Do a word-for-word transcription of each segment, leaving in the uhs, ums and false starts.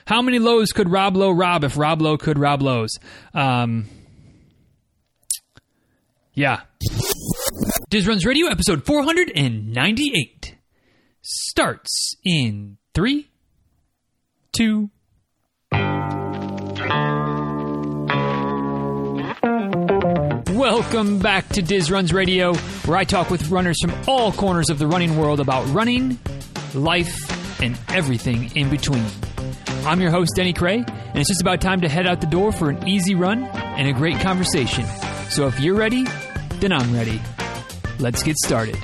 How many lows could Rob Lowe rob if Rob Lowe could rob lows? Um, yeah. Diz Runs Radio, episode four ninety-eight, starts in three, two, welcome back to Diz Runs Radio, where I talk with runners from all corners of the running world about running, life, and everything in between. I'm your host, Denny Cray, and it's just about time to head out the door for an easy run and a great conversation. So if you're ready, then I'm ready. Let's get started.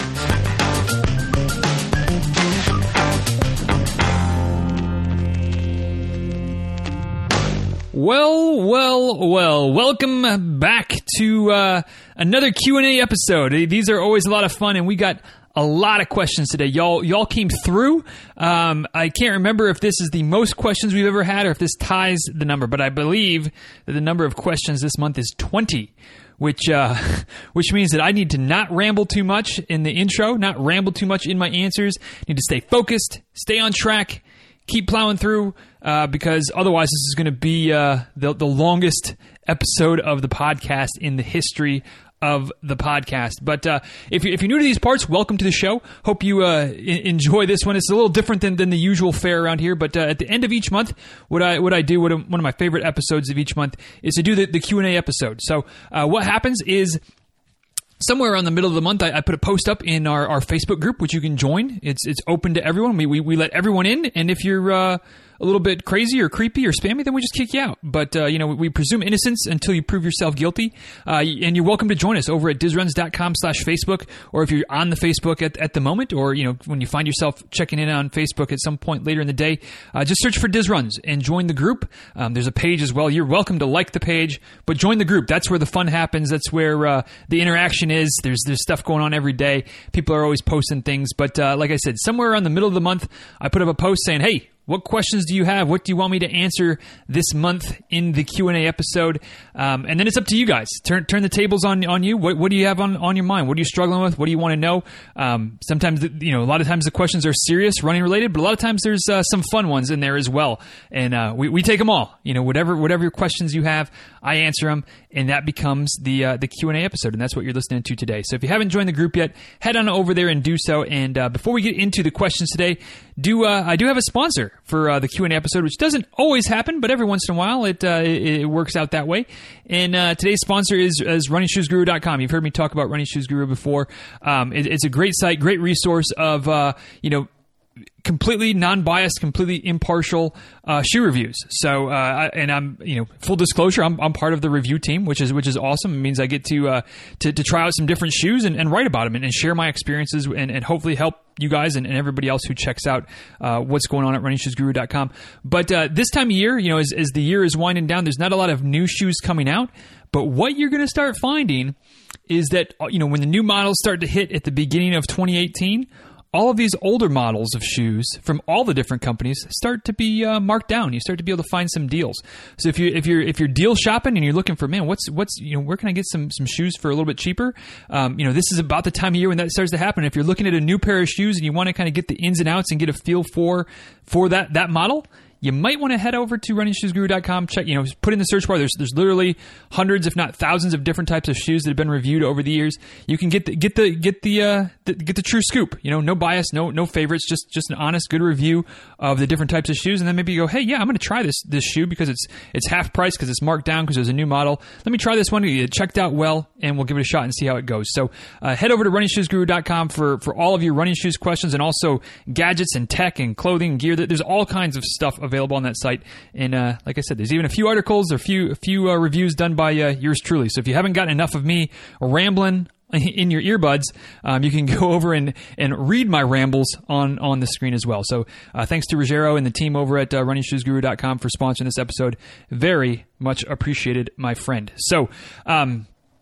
Well, well, well, welcome back to uh, another Q and A episode. These are always a lot of fun, and we got a lot of questions today. Y'all y'all came through. Um, I can't remember if this is the most questions we've ever had or if this ties the number, but I believe that the number of questions this month is twenty, which uh, which means that I need to not ramble too much in the intro, not ramble too much in my answers. Need to stay focused, stay on track, keep plowing through, uh, because otherwise this is going to be uh, the, the longest episode of the podcast in the history of the podcast. But uh, if, you, if you're new to these parts, welcome to the show. Hope you uh, I- enjoy this one. It's a little different than, than the usual fare around here, but uh, at the end of each month, what I what I do, what one of my favorite episodes of each month, is to do the, the Q and A episode. So uh, what happens is, somewhere around the middle of the month, I, I put a post up in our, our Facebook group, which you can join. It's it's open to everyone. We we, we let everyone in, and if you're uh, a little bit crazy or creepy or spammy, then we just kick you out. But, uh, you know, we, we presume innocence until you prove yourself guilty. Uh, and you're welcome to join us over at dizruns.com slash Facebook, or if you're on the Facebook at, at the moment, or, you know, when you find yourself checking in on Facebook at some point later in the day, uh, just search for Diz Runs and join the group. Um, there's a page as well. You're welcome to like the page, but join the group. That's where the fun happens. That's where uh, the interaction is. There's there's stuff going on every day. People are always posting things. But uh, like I said, somewhere around the middle of the month, I put up a post saying, hey, what questions do you have? What do you want me to answer this month in the Q and A episode? Um, and then it's up to you guys. Turn turn the tables on on you. What what do you have on, on your mind? What are you struggling with? What do you want to know? Um, sometimes, you know, a lot of times the questions are serious, running related, but a lot of times there's uh, some fun ones in there as well. And uh, we, we take them all. You know, whatever whatever your questions you have, I answer them, and that becomes the uh, the Q and A episode. And that's what you're listening to today. So if you haven't joined the group yet, head on over there and do so. And uh, before we get into the questions today, do uh, I do have a sponsor for uh, the Q and A episode, which doesn't always happen, but every once in a while it uh, it, it works out that way. And uh, today's sponsor is, is running shoes guru dot com. You've heard me talk about Running Shoes Guru before. Um, it, it's a great site, great resource of uh, you know. completely non-biased, completely impartial uh, shoe reviews. So, uh, and I'm, you know, full disclosure, I'm, I'm part of the review team, which is which is awesome. It means I get to uh, to, to try out some different shoes and, and write about them and, and share my experiences and, and hopefully help you guys and, and everybody else who checks out uh, what's going on at running shoes guru dot com. But uh, this time of year, you know, as, as the year is winding down, there's not a lot of new shoes coming out. But what you're going to start finding is that, you know, when the new models start to hit at the beginning of twenty eighteen, all of these older models of shoes from all the different companies start to be uh, marked down. You start to be able to find some deals. So if you if you're if you're deal shopping and you're looking for, man, what's what's you know where can I get some some shoes for a little bit cheaper? Um, you know, this is about the time of year when that starts to happen. If you're looking at a new pair of shoes and you want to kind of get the ins and outs and get a feel for for that that model, you might want to head over to running shoes guru dot com. Check, you know, put in the search bar. There's there's literally hundreds, if not thousands, of different types of shoes that have been reviewed over the years. You can get the get the get the, uh, the get the true scoop. You know, no bias, no no favorites, just just an honest, good review of the different types of shoes. And then maybe you go, hey, yeah, I'm going to try this this shoe because it's it's half price because it's marked down because there's a new model. Let me try this one. It checked out well, and we'll give it a shot and see how it goes. So uh, head over to running shoes guru dot com for for all of your running shoes questions and also gadgets and tech and clothing and gear. There's all kinds of stuff available on that site. And uh, like I said, there's even a few articles, or a few, a few uh, reviews done by uh, yours truly. So if you haven't gotten enough of me rambling in your earbuds, um, you can go over and, and read my rambles on, on the screen as well. So uh, thanks to Rogero and the team over at uh, running shoes guru dot com for sponsoring this episode. Very much appreciated, my friend. So um,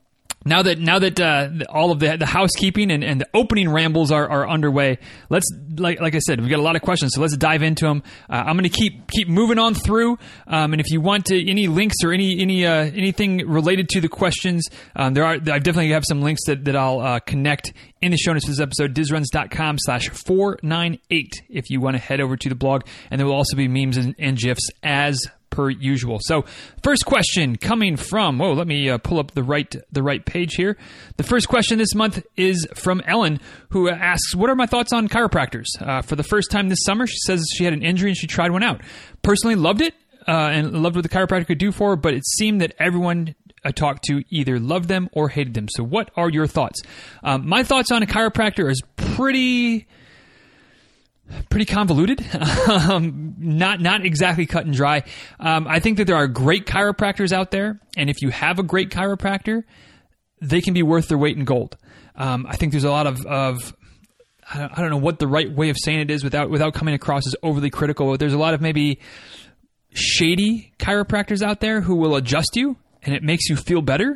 Now that now that uh, all of the the housekeeping and, and the opening rambles are, are underway, let's like like I said, we've got a lot of questions, so let's dive into them. Uh, I'm going to keep keep moving on through, um, and if you want to, any links or any any uh, anything related to the questions, um, there are I definitely have some links that that I'll uh, connect in the show notes for this episode, dizruns.com slash 498 if you want to head over to the blog, and there will also be memes and, and GIFs as per usual. So, first question coming from, whoa, let me uh, pull up the right the right page here. The first question this month is from Ellen, who asks, what are my thoughts on chiropractors? Uh, for the first time this summer, she says she had an injury and she tried one out. Personally loved it uh, and loved what the chiropractor could do for her, but it seemed that everyone I talked to either loved them or hated them. So what are your thoughts? Um, my thoughts on a chiropractor is pretty... pretty convoluted, um, not not exactly cut and dry. Um, I think that there are great chiropractors out there, and if you have a great chiropractor, they can be worth their weight in gold. Um, I think there's a lot of, of I don't know what the right way of saying it is without without coming across as overly critical. But there's a lot of maybe shady chiropractors out there who will adjust you, and it makes you feel better.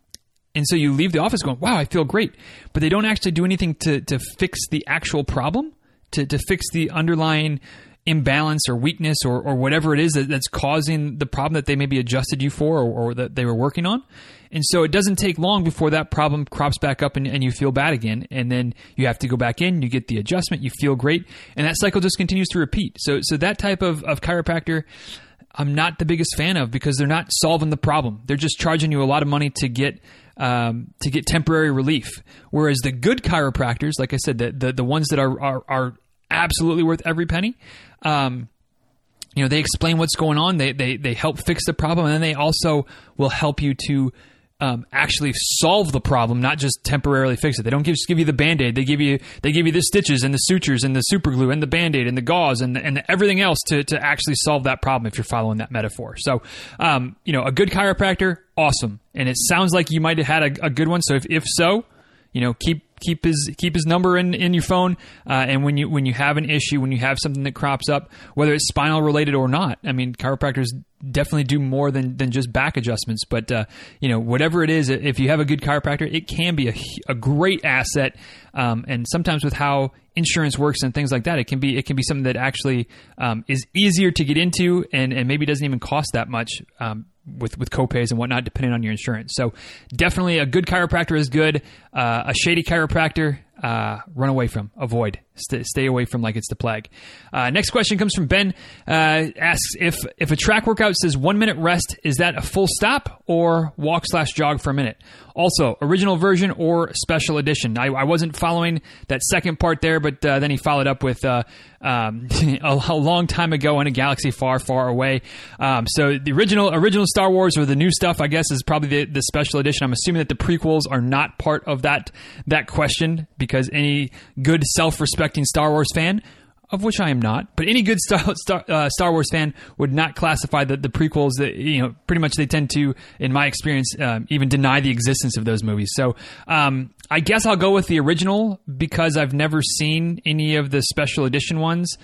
And so you leave the office going, wow, I feel great. But they don't actually do anything to, to fix the actual problem. To, to fix the underlying imbalance or weakness or, or whatever it is that, that's causing the problem that they maybe adjusted you for or, or that they were working on. And so it doesn't take long before that problem crops back up and, and you feel bad again. And then you have to go back in, you get the adjustment, you feel great. And that cycle just continues to repeat. So so that type of, of chiropractor, I'm not the biggest fan of because they're not solving the problem. They're just charging you a lot of money to get Um, to get temporary relief. Whereas the good chiropractors, like I said, the the, the ones that are, are are absolutely worth every penny, um, you know, they explain what's going on. They they they help fix the problem, and then they also will help you to um, actually solve the problem, not just temporarily fix it. They don't give, just give you the Band-Aid. They give you they give you the stitches and the sutures and the super glue and the Band-Aid and the gauze and the, and the, everything else to to actually solve that problem if you're following that metaphor. So, um, you know, a good chiropractor, awesome. And it sounds like you might have had a, a good one. So if, if so, you know, keep keep his keep his number in, in your phone. Uh, and when you when you have an issue, when you have something that crops up, whether it's spinal related or not, I mean, chiropractors definitely do more than, than just back adjustments. But uh, you know, whatever it is, if you have a good chiropractor, it can be a, a great asset. Um, and sometimes with how insurance works and things like that, it can be it can be something that actually um, is easier to get into and, and maybe doesn't even cost that much. Um, with with copays and whatnot, depending on your insurance. So definitely a good chiropractor is good. Uh, a shady chiropractor, uh, run away from, avoid, St- stay away from like it's the plague. Uh, next question comes from Ben, uh, asks if, if a track workout says one minute rest, is that a full stop or walk slash jog for a minute? Also, original version or special edition? I, I wasn't following that second part there, but uh, then he followed up with uh, um, a, a long time ago in a galaxy far, far away. Um, so the original original Star Wars or the new stuff, I guess, is probably the, the special edition. I'm assuming that the prequels are not part of that that question because any good self-respecting Star Wars fan, of which I am not, but any good Star Star, uh, Star Wars fan would not classify the, the prequels. That, you know, pretty much they tend to, in my experience, um, even deny the existence of those movies. So um, I guess I'll go with the original because I've never seen any of the special edition ones.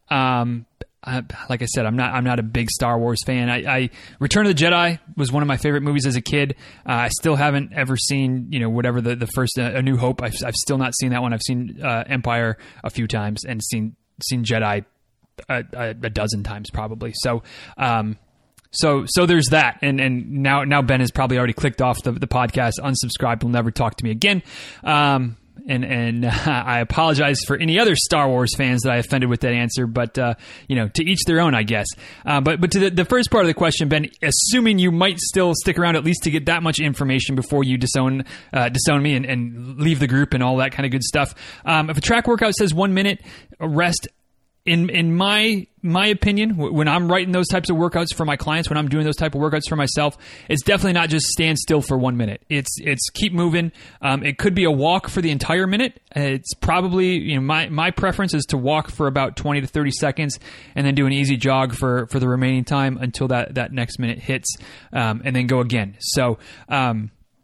Um, I, like I said, I'm not I'm not a big Star Wars fan. I, I Return of the Jedi was one of my favorite movies as a kid. Uh, I still haven't ever seen, you know, whatever the the first uh, A New Hope. I've I've still not seen that one. I've seen uh, Empire a few times and seen seen Jedi a, a, a dozen times probably. So, um, so so there's that. And and now now Ben has probably already clicked off the the podcast, unsubscribed, will never talk to me again. Um, And and uh, I apologize for any other Star Wars fans that I offended with that answer, but uh, you know, to each their own, I guess. Uh, but but to the, the first part of the question, Ben, assuming you might still stick around at least to get that much information before you disown uh, disown me and, and leave the group and all that kind of good stuff. Um, if a track workout says one minute rest, in in my my opinion, when I'm writing those types of workouts for my clients, when I'm doing those type of workouts for myself, it's definitely not just stand still for one minute. It's it's keep moving. Um, it could be a walk for the entire minute. It's probably, you know, my my preference is to walk for about twenty to thirty seconds and then do an easy jog for, for the remaining time until that, that next minute hits, um, and then go again. So, um,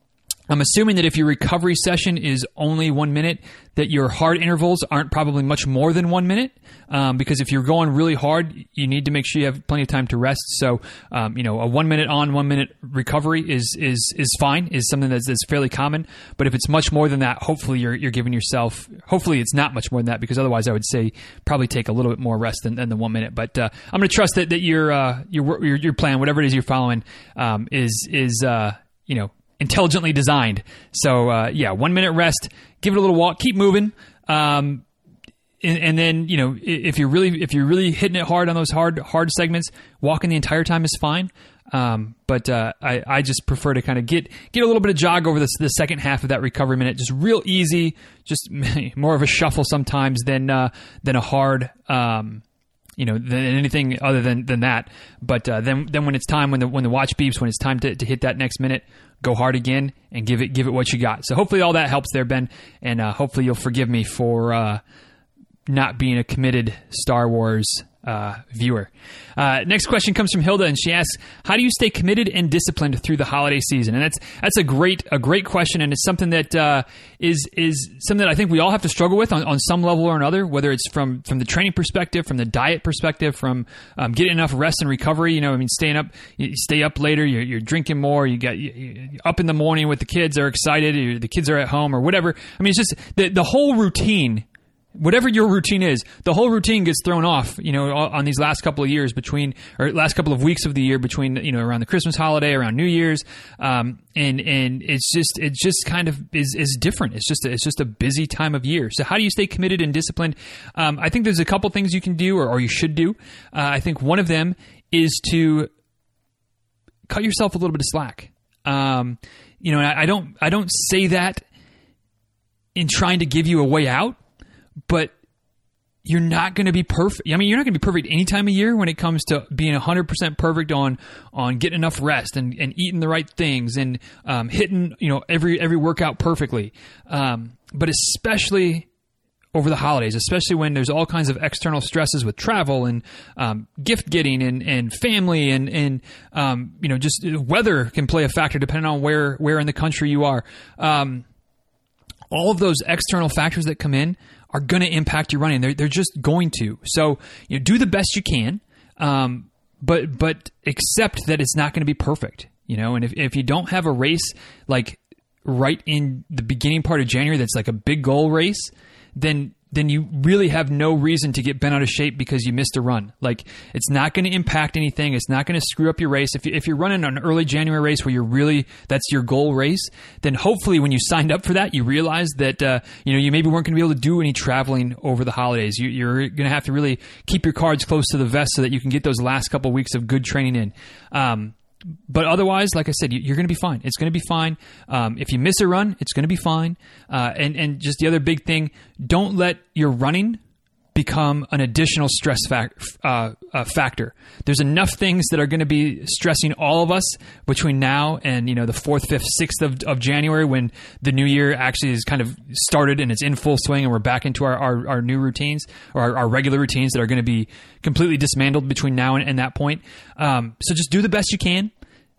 I'm assuming that if your recovery session is only one minute, that your hard intervals aren't probably much more than one minute. Um, because if you're going really hard, you need to make sure you have plenty of time to rest. So, um, you know, a one minute on, one minute recovery is is is fine. Is something that's, that's fairly common. But if it's much more than that, hopefully you're you're giving yourself. Hopefully it's not much more than that, because otherwise I would say probably take a little bit more rest than, than the one minute. But uh, I'm going to trust that that your uh, your your your plan, whatever it is you're following, um, is is uh, you know. intelligently designed. So, uh, yeah, one minute rest, give it a little walk, keep moving. Um, and, and then, you know, if you're really, if you're really hitting it hard on those hard, hard segments, walking the entire time is fine. Um, but, uh, I, I just prefer to kind of get, get a little bit of jog over the, the second half of that recovery minute, just real easy, just more of a shuffle sometimes than, uh, than a hard, um, you know, than anything other than, than that. But uh, then then when it's time, when the when the watch beeps, when it's time to, to hit that next minute, go hard again and give it give it what you got. So hopefully all that helps there, Ben, and uh, hopefully you'll forgive me for uh, not being a committed Star Wars uh, viewer. Uh, next question comes from Hilda, and she asks, "How do you stay committed and disciplined through the holiday season?" And that's that's a great a great question, and it's something that uh, is is something that I think we all have to struggle with on, on some level or another. Whether it's from from the training perspective, from the diet perspective, from um, getting enough rest and recovery. You know, I mean, staying up, you stay up later, you're, you're drinking more, you got you're up in the morning with the kids, are excited, or the kids are at home, or whatever. I mean, it's just the the whole routine. Whatever your routine is, the whole routine gets thrown off, you know, on these last couple of years between, or last couple of weeks of the year between, you know, around the Christmas holiday, around New Year's. Um, and, and it's just, it just kind of is, is different. It's just, a, it's just a busy time of year. So how do you stay committed and disciplined? Um, I think there's a couple things you can do, or, or you should do. Uh, I think one of them is to cut yourself a little bit of slack. Um, you know, and I, I don't, I don't say that in trying to give you a way out. But you're not going to be perfect. I mean, you're not going to be perfect any time of year when it comes to being one hundred percent perfect on on getting enough rest and, and eating the right things and um, hitting, you know, every every workout perfectly. Um, but especially over the holidays, especially when there's all kinds of external stresses with travel and um, gift getting and, and family and and um, you know, just weather can play a factor depending on where where in the country you are. Um, all of those external factors that come in are going to impact your running. They're, they're just going to. So, you know, do the best you can, um, but but accept that it's not going to be perfect. You know, and if, if you don't have a race like right in the beginning part of January that's like a big goal race, then then you really have no reason to get bent out of shape because you missed a run. Like, it's not going to impact anything. It's not going to screw up your race. If, you, if you're running an early January race where you're really, that's your goal race, then hopefully when you signed up for that, you realize that, uh, you know, you maybe weren't going to be able to do any traveling over the holidays. You, you're going to have to really keep your cards close to the vest so that you can get those last couple of weeks of good training in. Um, But otherwise, like I said, you're going to be fine. It's going to be fine. Um, if you miss a run, it's going to be fine. Uh, and, and just the other big thing, don't let your running become an additional stress fac- uh, uh, factor. There's enough things that are going to be stressing all of us between now and, you know, the fourth, fifth, sixth of, of January, when the new year actually is kind of started and it's in full swing and we're back into our, our, our new routines, or our, our regular routines that are going to be completely dismantled between now and, and that point. Um, so just do the best you can.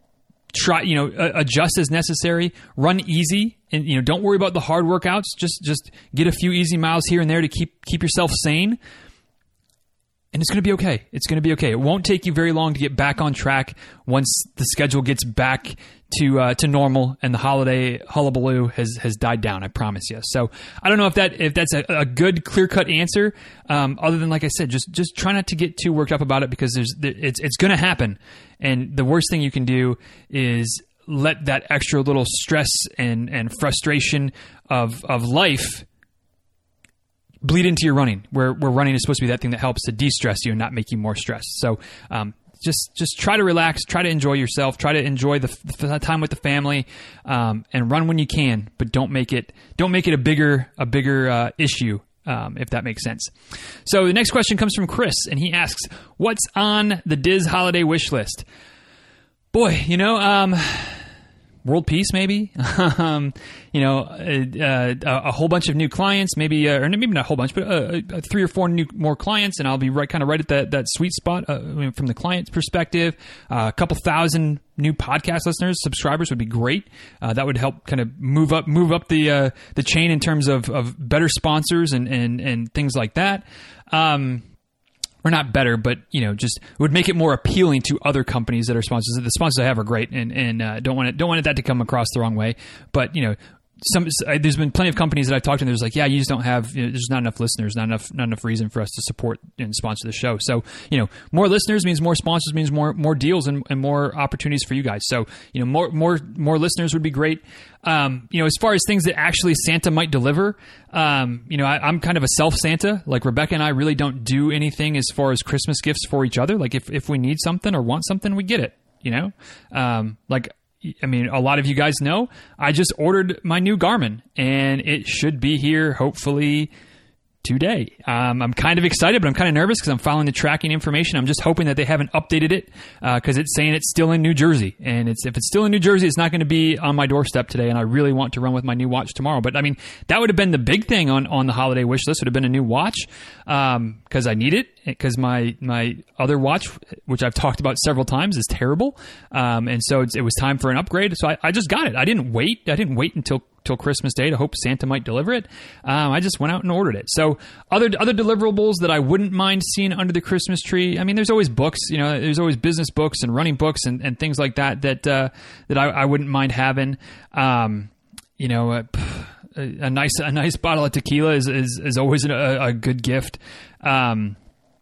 Try, you know, uh, adjust as necessary. Run easy, and, you know, don't worry about the hard workouts. Just just get a few easy miles here and there to keep keep yourself sane, and it's going to be okay. It's going to be okay. It won't take you very long to get back on track once the schedule gets back to uh, to normal and the holiday hullabaloo has has died down. I promise you. So I don't know if that if that's a, a good clear cut answer. Um, other than, like I said, just just try not to get too worked up about it, because there's it's it's going to happen. And the worst thing you can do is let that extra little stress and, and frustration of of life bleed into your running, where, where running is supposed to be that thing that helps to de-stress you and not make you more stressed. So um, just just try to relax, try to enjoy yourself, try to enjoy the, the time with the family, um, and run when you can, but don't make it don't make it a bigger a bigger uh, issue. Um, if that makes sense. So the next question comes from Chris, and he asks, what's on the D I Z holiday wish list? Boy, you know, um, world peace, maybe, um, you know, uh, uh, a whole bunch of new clients, maybe, uh, or maybe not a whole bunch, but uh, uh, three or four new more clients, and I'll be right, kind of right at that that sweet spot uh, from the client's perspective. Uh, a couple thousand new podcast listeners, subscribers would be great. Uh, that would help kind of move up move up the uh, the chain in terms of, of better sponsors and, and and things like that. Um, Or not better, but, you know, just would make it more appealing to other companies that are sponsors. The sponsors I have are great, and and uh, don't want it, don't want that to come across the wrong way. But, you know, some there's been plenty of companies that I've talked to, and there's like, yeah, you just don't have, you know, there's not enough listeners, not enough not enough reason for us to support and sponsor the show. So, you know, more listeners means more sponsors, means more more deals and, and more opportunities for you guys. So, you know, more more more listeners would be great. Um, you know, as far as things that actually Santa might deliver, um, you know, I, I'm kind of a self Santa. Like Rebecca and I really don't do anything as far as Christmas gifts for each other. Like if, if we need something or want something, we get it, you know? Um, like, I mean, a lot of you guys know I just ordered my new Garmin, and it should be here hopefully today. Um, I'm kind of excited, but I'm kind of nervous because I'm following the tracking information. I'm just hoping that they haven't updated it because uh, it's saying it's still in New Jersey. And it's if it's still in New Jersey, it's not going to be on my doorstep today. And I really want to run with my new watch tomorrow. But I mean, that would have been the big thing on, on the holiday wish list, would have been a new watch because um, I need it. Because my, my other watch, which I've talked about several times, is terrible. Um, and so it's, it was time for an upgrade. So I, I just got it. I didn't wait. I didn't wait until till Christmas Day to hope Santa might deliver it. Um, I just went out and ordered it. So other other deliverables that I wouldn't mind seeing under the Christmas tree. I mean, there's always books. You know, there's always business books and running books and, and things like that that uh, that I, I wouldn't mind having. Um, you know. Uh, a, a nice a nice bottle of tequila is is, is always a, a good gift. Um,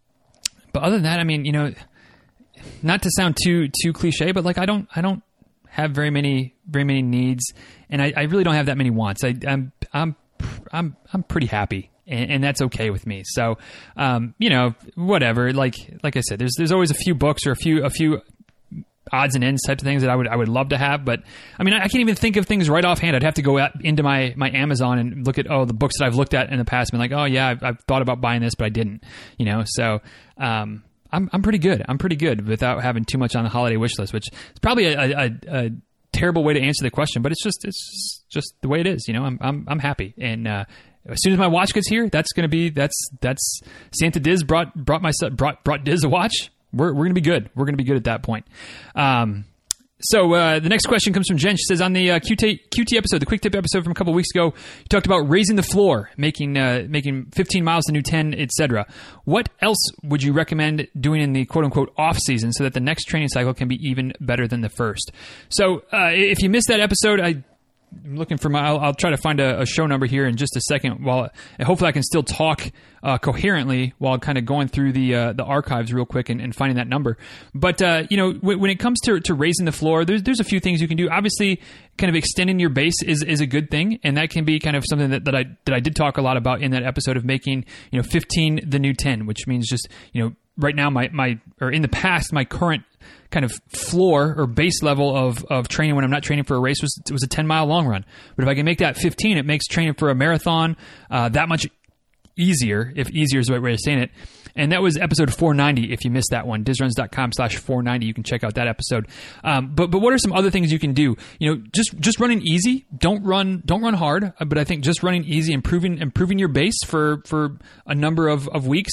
But other than that, I mean, you know, not to sound too too cliche, but like I don't I don't have very many very many needs, and I, I really don't have that many wants. I, I'm I'm I'm I'm pretty happy, and, and that's okay with me. So, um, you know, whatever. Like like I said, there's there's always a few books or a few a few odds and ends types of things that I would I would love to have, but I mean I can't even think of things right offhand. I'd have to go out into my, my Amazon and look at oh the books that I've looked at in the past and be like, oh yeah, I've, I've thought about buying this, but I didn't, you know. So um, I'm I'm pretty good. I'm pretty good without having too much on the holiday wish list, which is probably a, a, a terrible way to answer the question, but it's just it's just the way it is, you know. I'm I'm I'm happy, and uh, as soon as my watch gets here, that's gonna be that's that's Santa Diz brought brought my brought brought Diz a watch. We're we're gonna be good. We're gonna be good at that point. Um, so uh, the next question comes from Jen. She says on the uh, Q T Q T episode, the quick tip episode from a couple of weeks ago, you talked about raising the floor, making uh, making fifteen miles the new ten, et cetera. What else would you recommend doing in the quote unquote off season so that the next training cycle can be even better than the first? So uh, if you missed that episode, I. I'm looking for my. I'll, I'll try to find a, a show number here in just a second. While and hopefully I can still talk uh, coherently while kind of going through the uh, the archives real quick and, and finding that number. But uh, you know, w- when it comes to, to raising the floor, there's there's a few things you can do. Obviously, kind of extending your base is, is a good thing, and that can be kind of something that, that I that I did talk a lot about in that episode of making you know fifteen the new ten, which means just you know right now my my or in the past my current kind of floor or base level of, of training when I'm not training for a race was it was a ten mile long run. But if I can make that fifteen, it makes training for a marathon uh, that much easier, if easier is the right way of saying it. And that was episode four ninety. If you missed that one, dizruns.com slash 490, you can check out that episode. Um, but but what are some other things you can do? You know, just just running easy. Don't run don't run hard. But I think just running easy, improving improving your base for for a number of, of weeks.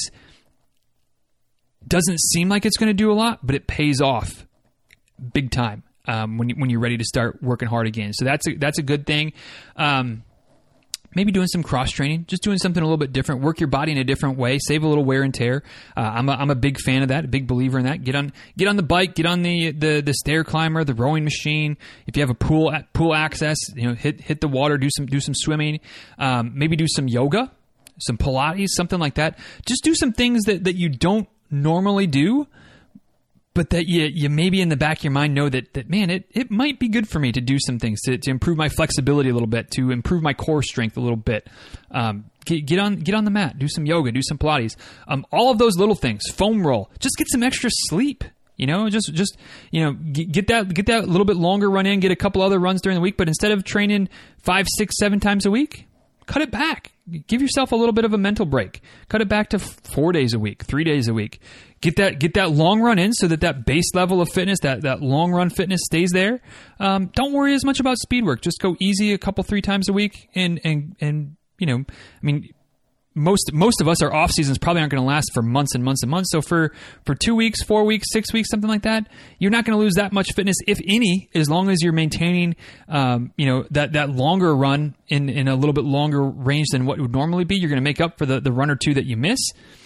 Doesn't seem like it's going to do a lot, but it pays off big time um, when you, when you're ready to start working hard again. So that's a, that's a good thing. Um, maybe doing some cross training, just doing something a little bit different. Work your body in a different way. Save a little wear and tear. Uh, I'm a, I'm a big fan of that. A big believer in that. Get on get on the bike. Get on the, the the stair climber, the rowing machine. If you have a pool pool access, you know, hit hit the water. Do some do some swimming. Um, maybe do some yoga, some Pilates, something like that. Just do some things that, that you don't normally do, but that you you maybe in the back of your mind know that that man, it, it might be good for me to do some things to, to improve my flexibility a little bit, to improve my core strength a little bit. Um, get, get on get on the mat, do some yoga, do some Pilates. Um, all of those little things, foam roll, just get some extra sleep. You know, just just you know, get, get that get that little bit longer run in, get a couple other runs during the week. But instead of training five, six, seven times a week, cut it back. Give yourself a little bit of a mental break. Cut it back to four days a week, three days a week. Get that get that long run in so that that base level of fitness, that, that long run fitness stays there. Um, don't worry as much about speed work. Just go easy a couple, three times a week. And, and, and you know, I mean, most most of us, our off seasons probably aren't going to last for months and months and months. So for, for two weeks, four weeks, six weeks, something like that, you're not going to lose that much fitness, if any, as long as you're maintaining, um, you know, that, that longer run in, in a little bit longer range than what would normally be. You're going to make up for the, the run or two that you miss.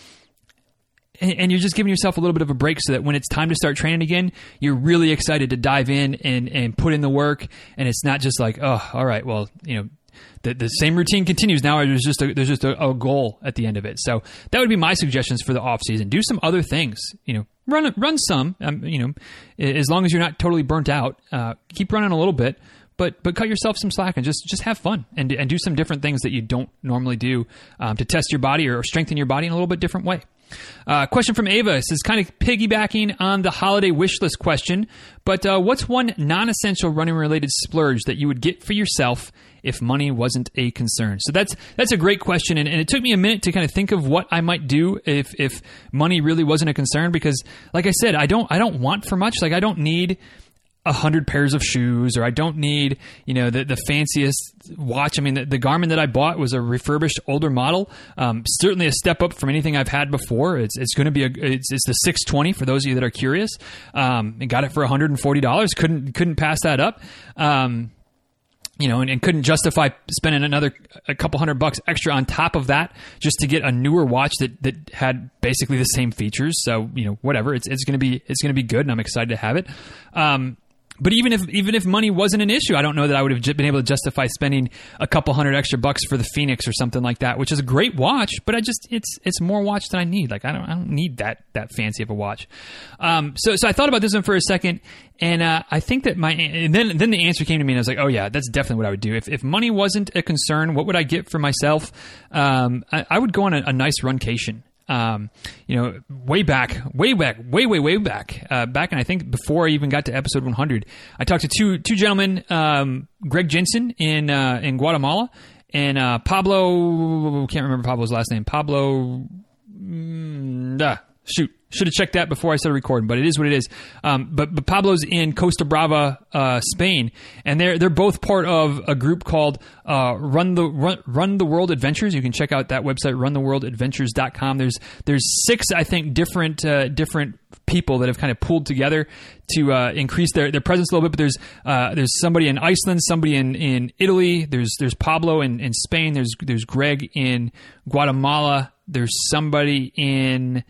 And, and you're just giving yourself a little bit of a break so that when it's time to start training again, you're really excited to dive in and, and put in the work. And it's not just like, oh, all right, well, you know, The, the same routine continues. Now there's just a, there's just a, a goal at the end of it. So that would be my suggestions for the off season. Do some other things. You know, run run some. Um, you know, as long as you're not totally burnt out, uh, keep running a little bit, but but cut yourself some slack and just just have fun and and do some different things that you don't normally do um, to test your body or strengthen your body in a little bit different way. Uh, question from Ava. This is kind of piggybacking on the holiday wish list question, but uh, what's one non-essential running-related splurge that you would get for yourself if money wasn't a concern? So that's that's a great question, and, and it took me a minute to kind of think of what I might do if if money really wasn't a concern, because, like I said, I don't I don't want for much. Like, I don't need a hundred pairs of shoes, or I don't need, you know, the, the fanciest watch. I mean, the, the Garmin that I bought was a refurbished older model. Um, certainly a step up from anything I've had before. It's it's going to be a it's, it's the six twenty for those of you that are curious. Um, and got it for one hundred forty dollars. Couldn't couldn't pass that up. Um, you know, and, and couldn't justify spending another a couple hundred bucks extra on top of that just to get a newer watch that, that had basically the same features. So, you know, whatever. It's it's going to be it's going to be good, and I'm excited to have it. Um, But even if even if money wasn't an issue, I don't know that I would have been able to justify spending a couple hundred extra bucks for the Phoenix or something like that, which is a great watch. But I just it's it's more watch than I need. Like I don't I don't need that that fancy of a watch. Um, so so I thought about this one for a second, and uh, I think that my and then then the answer came to me, and I was like, oh yeah, that's definitely what I would do if if money wasn't a concern. What would I get for myself? Um, I, I would go on a, a nice runcation. Um, you know, way back, way back, way, way, way back, uh, back, and I think before I even got to episode one hundred, I talked to two two gentlemen, um, Greg Jensen in uh, in Guatemala, and uh, Pablo. Can't remember Pablo's last name. Pablo. Mm, ah, shoot. Should have checked that before I started recording, but it is what it is. Um, but, but Pablo's in Costa Brava, uh, Spain, and they're they're both part of a group called uh, Run the Run, Run the World Adventures. You can check out that website, run the world adventures dot com. There's there's six, I think, different uh, different people that have kind of pulled together to uh, increase their, their presence a little bit. But there's uh, there's somebody in Iceland, somebody in, in Italy. There's there's Pablo in, in Spain. There's there's Greg in Guatemala. There's somebody in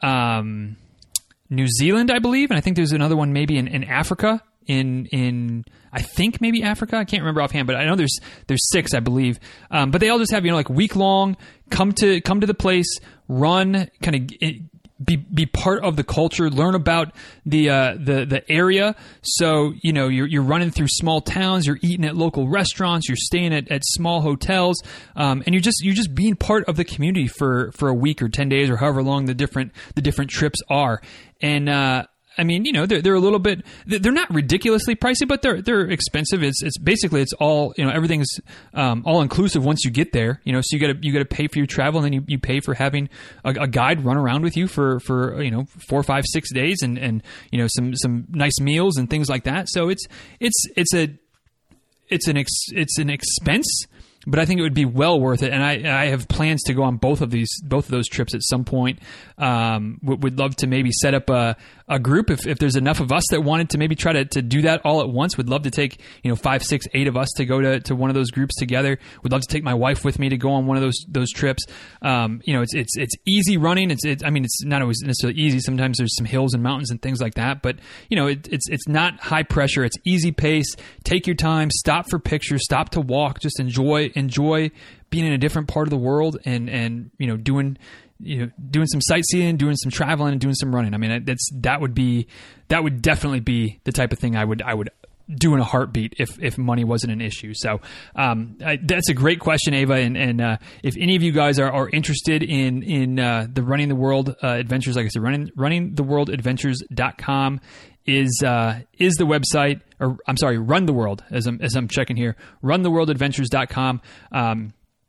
Um, New Zealand, I believe, and I think there's another one maybe in, in Africa. In in I think maybe Africa. I can't remember offhand, but I know there's there's six, I believe. Um, but they all just have, you know, like week long. Come to come to the place, run, kind of be be part of the culture, learn about the uh, the the area. So, you know, you're you're running through small towns, you're eating at local restaurants, you're staying at, at small hotels, um, and you're just you're just being part of the community for, for a week or ten days or however long the different the different trips are. And uh, I mean, you know, they're they're a little bit, they're not ridiculously pricey, but they're they're expensive. It's it's basically it's all, you know, everything's um, all inclusive once you get there. You know, so you got to you got to pay for your travel, and then you, you pay for having a, a guide run around with you for, for you know four, five, six days, and, and you know some some nice meals and things like that. So it's it's it's a it's an ex, it's an expense. But I think it would be well worth it, and I, I have plans to go on both of these, both of those trips at some point. Um, would, would love to maybe set up a, a group if, if there's enough of us that wanted to maybe try to, to do that all at once. Would love to take, you know, five, six, eight of us to go to, to one of those groups together. Would love to take my wife with me to go on one of those those trips. Um, you know, it's it's it's easy running. It's it, I mean, it's not always necessarily easy. Sometimes there's some hills and mountains and things like that. But you know, it, it's it's not high pressure. It's easy pace. Take your time. Stop for pictures. Stop to walk. Just enjoy. enjoy being in a different part of the world, and, and, you know, doing, you know, doing some sightseeing, doing some traveling, and doing some running. I mean, that's, that would be, that would definitely be the type of thing I would, I would do in a heartbeat if, if money wasn't an issue. So, um, I, that's a great question, Ava. And, and, uh, if any of you guys are, are interested in, in, uh, the Running the World, uh, adventures, like I said, running, running the world adventures dot com is, uh, is the website, or I'm sorry, Run the World, as I'm, as I'm checking here, run the world adventures dot com. Um,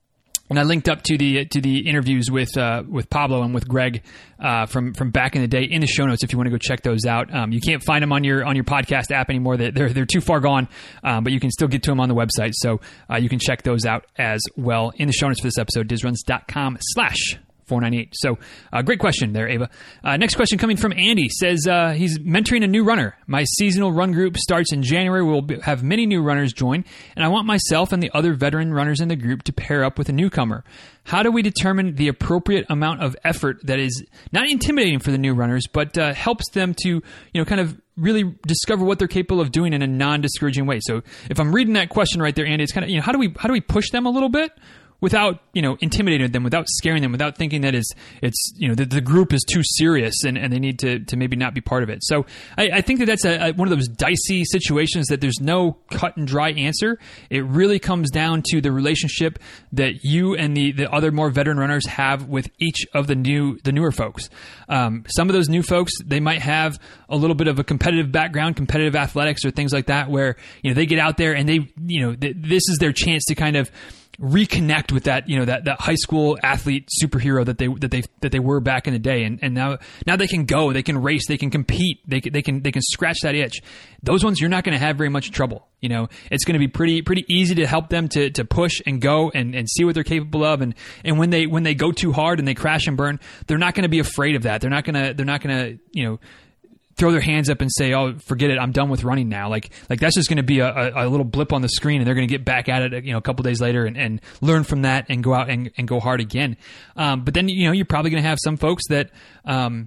And I linked up to the to the interviews with uh, with Pablo and with Greg uh, from from back in the day in the show notes if you want to go check those out. Um, you can't find them on your on your podcast app anymore. They're they're, they're too far gone, um, but you can still get to them on the website. So uh, you can check those out as well in the show notes for this episode, dizruns.com slash four ninety-eight. So uh, great question there, Ava. Uh, next question coming from Andy says uh, he's mentoring a new runner. My seasonal run group starts in January. We'll be, have many new runners join, and I want myself and the other veteran runners in the group to pair up with a newcomer. How do we determine the appropriate amount of effort that is not intimidating for the new runners, but uh, helps them to, you know, kind of really discover what they're capable of doing in a non-discouraging way? So if I'm reading that question right there, Andy, it's kind of, you know, how do we how do we push them a little bit without, you know, intimidating them, without scaring them, without thinking that it's, it's you know, the, the group is too serious and, and they need to, to maybe not be part of it. So I, I think that that's a, a, one of those dicey situations that there's no cut and dry answer. It really comes down to the relationship that you and the, the other more veteran runners have with each of the new the newer folks. Um, some of those new folks, they might have a little bit of a competitive background, competitive athletics or things like that, where, you know, they get out there and they, you know, th- this is their chance to kind of reconnect with that, you know, that, that high school athlete superhero that they that they that they were back in the day, and, and now now they can go, they can race, they can compete, they can, they can they can scratch that itch. Those ones you're not going to have very much trouble. You know, it's going to be pretty pretty easy to help them to to push and go and, and see what they're capable of, and and when they when they go too hard and they crash and burn, they're not going to be afraid of that. They're not gonna they're not gonna you know. throw their hands up and say, "Oh, forget it, I'm done with running now." Like, like that's just going to be a, a, a little blip on the screen, and they're going to get back at it, you know, a couple days later and, and learn from that and go out and, and go hard again. Um, but then, you know, you're probably going to have some folks that um,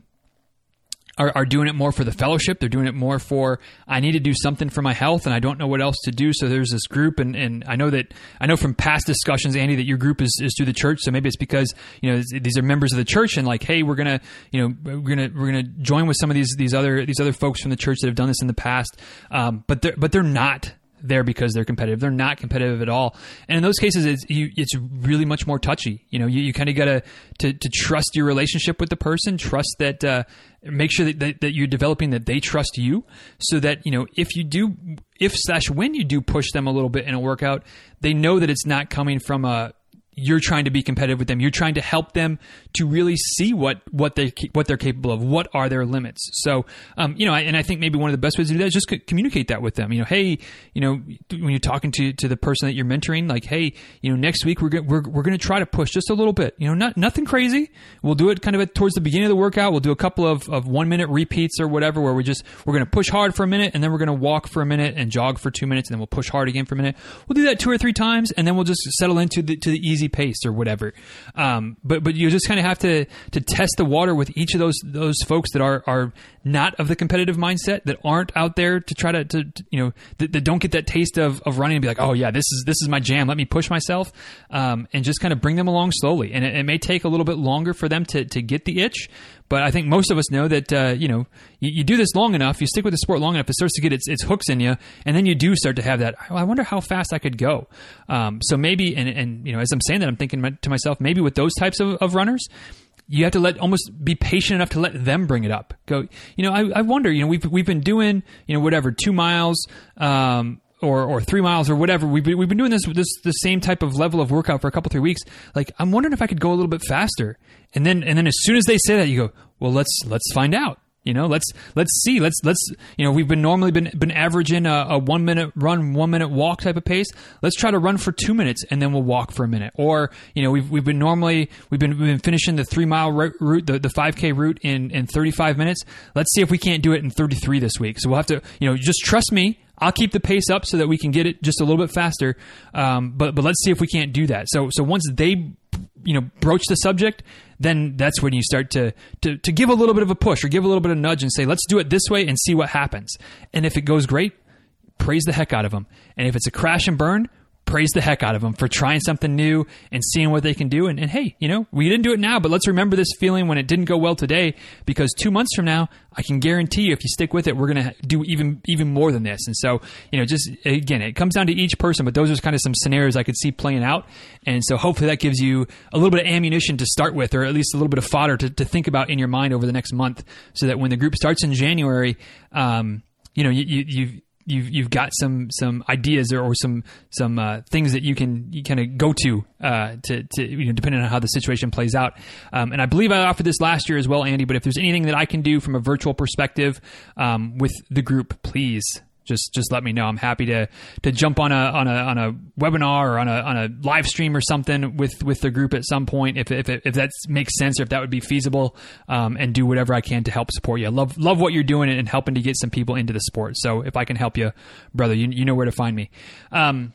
are, are doing it more for the fellowship. They're doing it more for, I need to do something for my health and I don't know what else to do. So there's this group, and, and I know that I know from past discussions, Andy, that your group is, is through the church. So maybe it's because, you know, these are members of the church and like, hey, we're gonna, you know, we're gonna we're gonna join with some of these these other these other folks from the church that have done this in the past. Um, but they're but they're not there because they're competitive. They're not competitive at all. And in those cases, it's you, it's really much more touchy. You know, you, you kind of got to to trust your relationship with the person, trust that, uh, make sure that, that, that you're developing that they trust you, so that, you know, if you do, if slash when you do push them a little bit in a workout, they know that it's not coming from a, you're trying to be competitive with them. You're trying to help them to really see what, what they what they're capable of. What are their limits? So, um, you know, and I think maybe one of the best ways to do that is just communicate that with them. You know, hey, you know, when you're talking to, to the person that you're mentoring, like, hey, you know, next week we're gonna, we're we're going to try to push just a little bit. You know, not nothing crazy. We'll do it kind of at, towards the beginning of the workout. We'll do a couple of, of one minute repeats or whatever, where we just we're going to push hard for a minute, and then we're going to walk for a minute and jog for two minutes, and then we'll push hard again for a minute. We'll do that two or three times, and then we'll just settle into the to the easy pace or whatever. Um, but but you just kind of have to to test the water with each of those those folks that are are not of the competitive mindset, that aren't out there to try to, to, to you know that, that don't get that taste of, of running and be like, oh yeah, this is this is my jam. Let me push myself, um, and just kind of bring them along slowly. And it, it may take a little bit longer for them to to get the itch. But I think most of us know that, uh, you know, you, you do this long enough, you stick with the sport long enough, it starts to get its, its hooks in you, and then you do start to have that, oh, I wonder how fast I could go. Um, so maybe, and, and, you know, as I'm saying that, I'm thinking to myself, maybe with those types of, of runners, you have to let almost be patient enough to let them bring it up. Go, you know, I, I wonder, you know, we've, we've been doing, you know, whatever, two miles, um, or or three miles or whatever. We've been, we've been doing this this the same type of level of workout for a couple, three weeks. Like, I'm wondering if I could go a little bit faster. And then and then as soon as they say that, you go, well, let's let's find out. You know, let's let's see. Let's let's you know, we've been normally been been averaging a, a one minute run, one minute walk type of pace. Let's try to run for two minutes and then we'll walk for a minute. Or, you know, we've we've been normally we've been we've been finishing the three mile route, the the five K route in in thirty-five minutes. Let's see if we can't do it in thirty-three this week. So we'll have to, you know, just trust me. I'll keep the pace up so that we can get it just a little bit faster. Um, but but let's see if we can't do that. So so once they, you know, broach the subject, then that's when you start to, to to give a little bit of a push or give a little bit of a nudge and say, let's do it this way and see what happens. And if it goes great, praise the heck out of them. And if it's a crash and burn, praise the heck out of them for trying something new and seeing what they can do. And, and hey, you know, we didn't do it now, but let's remember this feeling when it didn't go well today, because two months from now, I can guarantee you, if you stick with it, we're going to do even even more than this. And so, you know, just again, it comes down to each person, but those are kind of some scenarios I could see playing out. And so hopefully that gives you a little bit of ammunition to start with, or at least a little bit of fodder to, to think about in your mind over the next month, so that when the group starts in January, um, you know, you, you, you've you've you've got some some ideas or, or some some uh, things that you can you kind of go to uh, to to you know, depending on how the situation plays out. Um, and I believe I offered this last year as well, Andy. But if there's anything that I can do from a virtual perspective um, with the group, please. Just, just let me know. I'm happy to, to jump on a, on a, on a webinar or on a, on a live stream or something with, with the group at some point, if, if, if that makes sense or if that would be feasible, um, and do whatever I can to help support you. I love, love what you're doing and helping to get some people into the sport. So if I can help you, brother, you, you know where to find me. Um,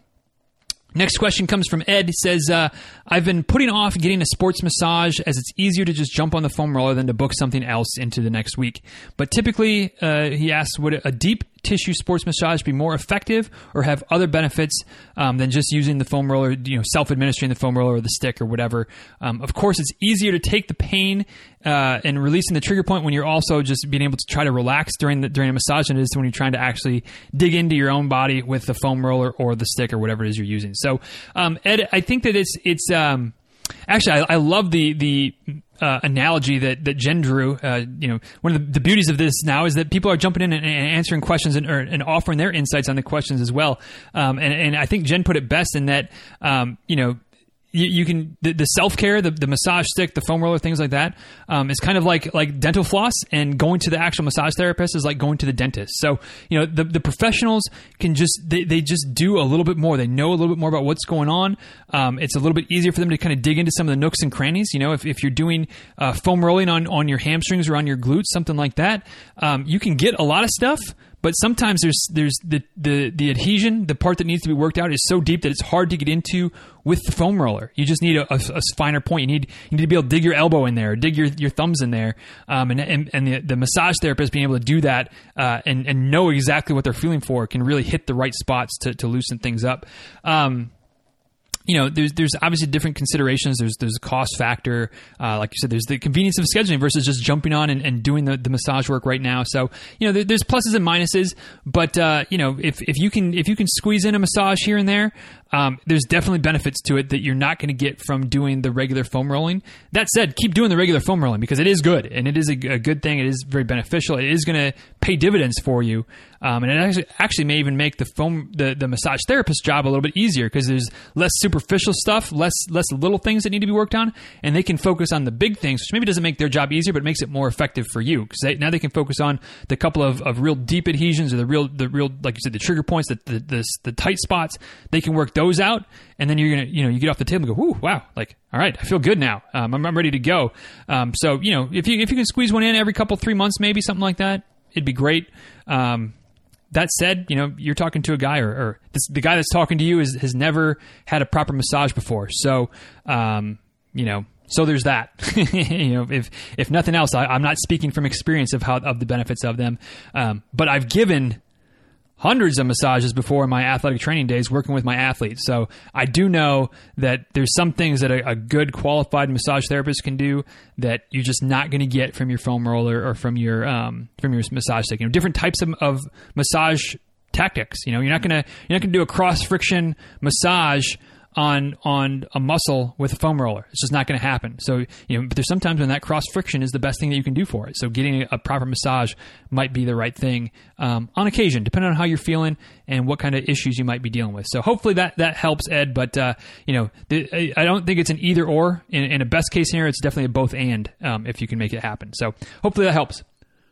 Next question comes from Ed. It says, uh, I've been putting off getting a sports massage as it's easier to just jump on the foam roller than to book something else into the next week. But typically, uh, he asks, would a deep tissue sports massage be more effective or have other benefits um, than just using the foam roller, you know, self-administering the foam roller or the stick or whatever? Um, of course, it's easier to take the pain uh, and releasing the trigger point when you're also just being able to try to relax during the during a massage than it is when you're trying to actually dig into your own body with the foam roller or the stick or whatever it is you're using. So, um, Ed, I think that it's it's um, actually I, I love the the. Uh, analogy that, that Jen drew. Uh, you know, one of the, the beauties of this now is that people are jumping in and, and answering questions and, or, and offering their insights on the questions as well. Um, and, and I think Jen put it best in that, um, you know, you, you can the, the self care, the, the massage stick, the foam roller, things like that. Um, is kind of like like dental floss, and going to the actual massage therapist is like going to the dentist. So you know the the professionals can just they, they just do a little bit more. They know a little bit more about what's going on. Um, it's a little bit easier for them to kind of dig into some of the nooks and crannies. You know, if if you're doing uh, foam rolling on on your hamstrings or on your glutes, something like that, um, you can get a lot of stuff. But sometimes there's there's the, the, the adhesion, the part that needs to be worked out is so deep that it's hard to get into with the foam roller. You just need a, a, a finer point. You need you need to be able to dig your elbow in there, or dig your, your thumbs in there, um, and and, and the, the massage therapist being able to do that uh, and and know exactly what they're feeling for can really hit the right spots to to loosen things up. Um, You know, there's there's obviously different considerations. There's there's a cost factor. Uh, like you said, there's the convenience of scheduling versus just jumping on and, and doing the, the massage work right now. So, you know, there, there's pluses and minuses. But, uh, you know, if, if you can if you can squeeze in a massage here and there, um, there's definitely benefits to it that you're not going to get from doing the regular foam rolling. That said, keep doing the regular foam rolling because it is good and it is a, a good thing. It is very beneficial. It is going to pay dividends for you. Um, and it actually, actually may even make the foam the, the massage therapist's job a little bit easier because there's less superficial stuff, less less little things that need to be worked on, and they can focus on the big things, which maybe doesn't make their job easier, but it makes it more effective for you because they, now they can focus on the couple of, of real deep adhesions or the real the real like you said the trigger points, the the, the the tight spots. They can work those out, and then you're gonna you know you get off the table and go, "Ooh, wow!" Like, all right, I feel good now. Um, I'm, I'm ready to go. Um, so you know if you if you can squeeze one in every couple three months, maybe something like that, it'd be great. Um, That said, you know, you're talking to a guy or, or this, the guy that's talking to you is, has never had a proper massage before. So, um, you know, so there's that, you know, if, if nothing else, I, I'm not speaking from experience of how, of the benefits of them. Um, but I've given hundreds of massages before in my athletic training days working with my athletes. So I do know that there's some things that a, a good qualified massage therapist can do that you're just not going to get from your foam roller or from your um, from your massage stick. You know, different types of, of massage tactics. You know, you're not gonna you're not gonna do a cross friction massage on on a muscle with a foam roller. It's just not going to happen. So, you know, but there's sometimes when that cross friction is the best thing that you can do for it. So getting a, a proper massage might be the right thing um, on occasion, depending on how you're feeling and what kind of issues you might be dealing with. So hopefully that that helps, Ed. But, uh, you know, th- I don't think it's an either or. In, in a best case scenario, it's definitely a both and um, if you can make it happen. So hopefully that helps.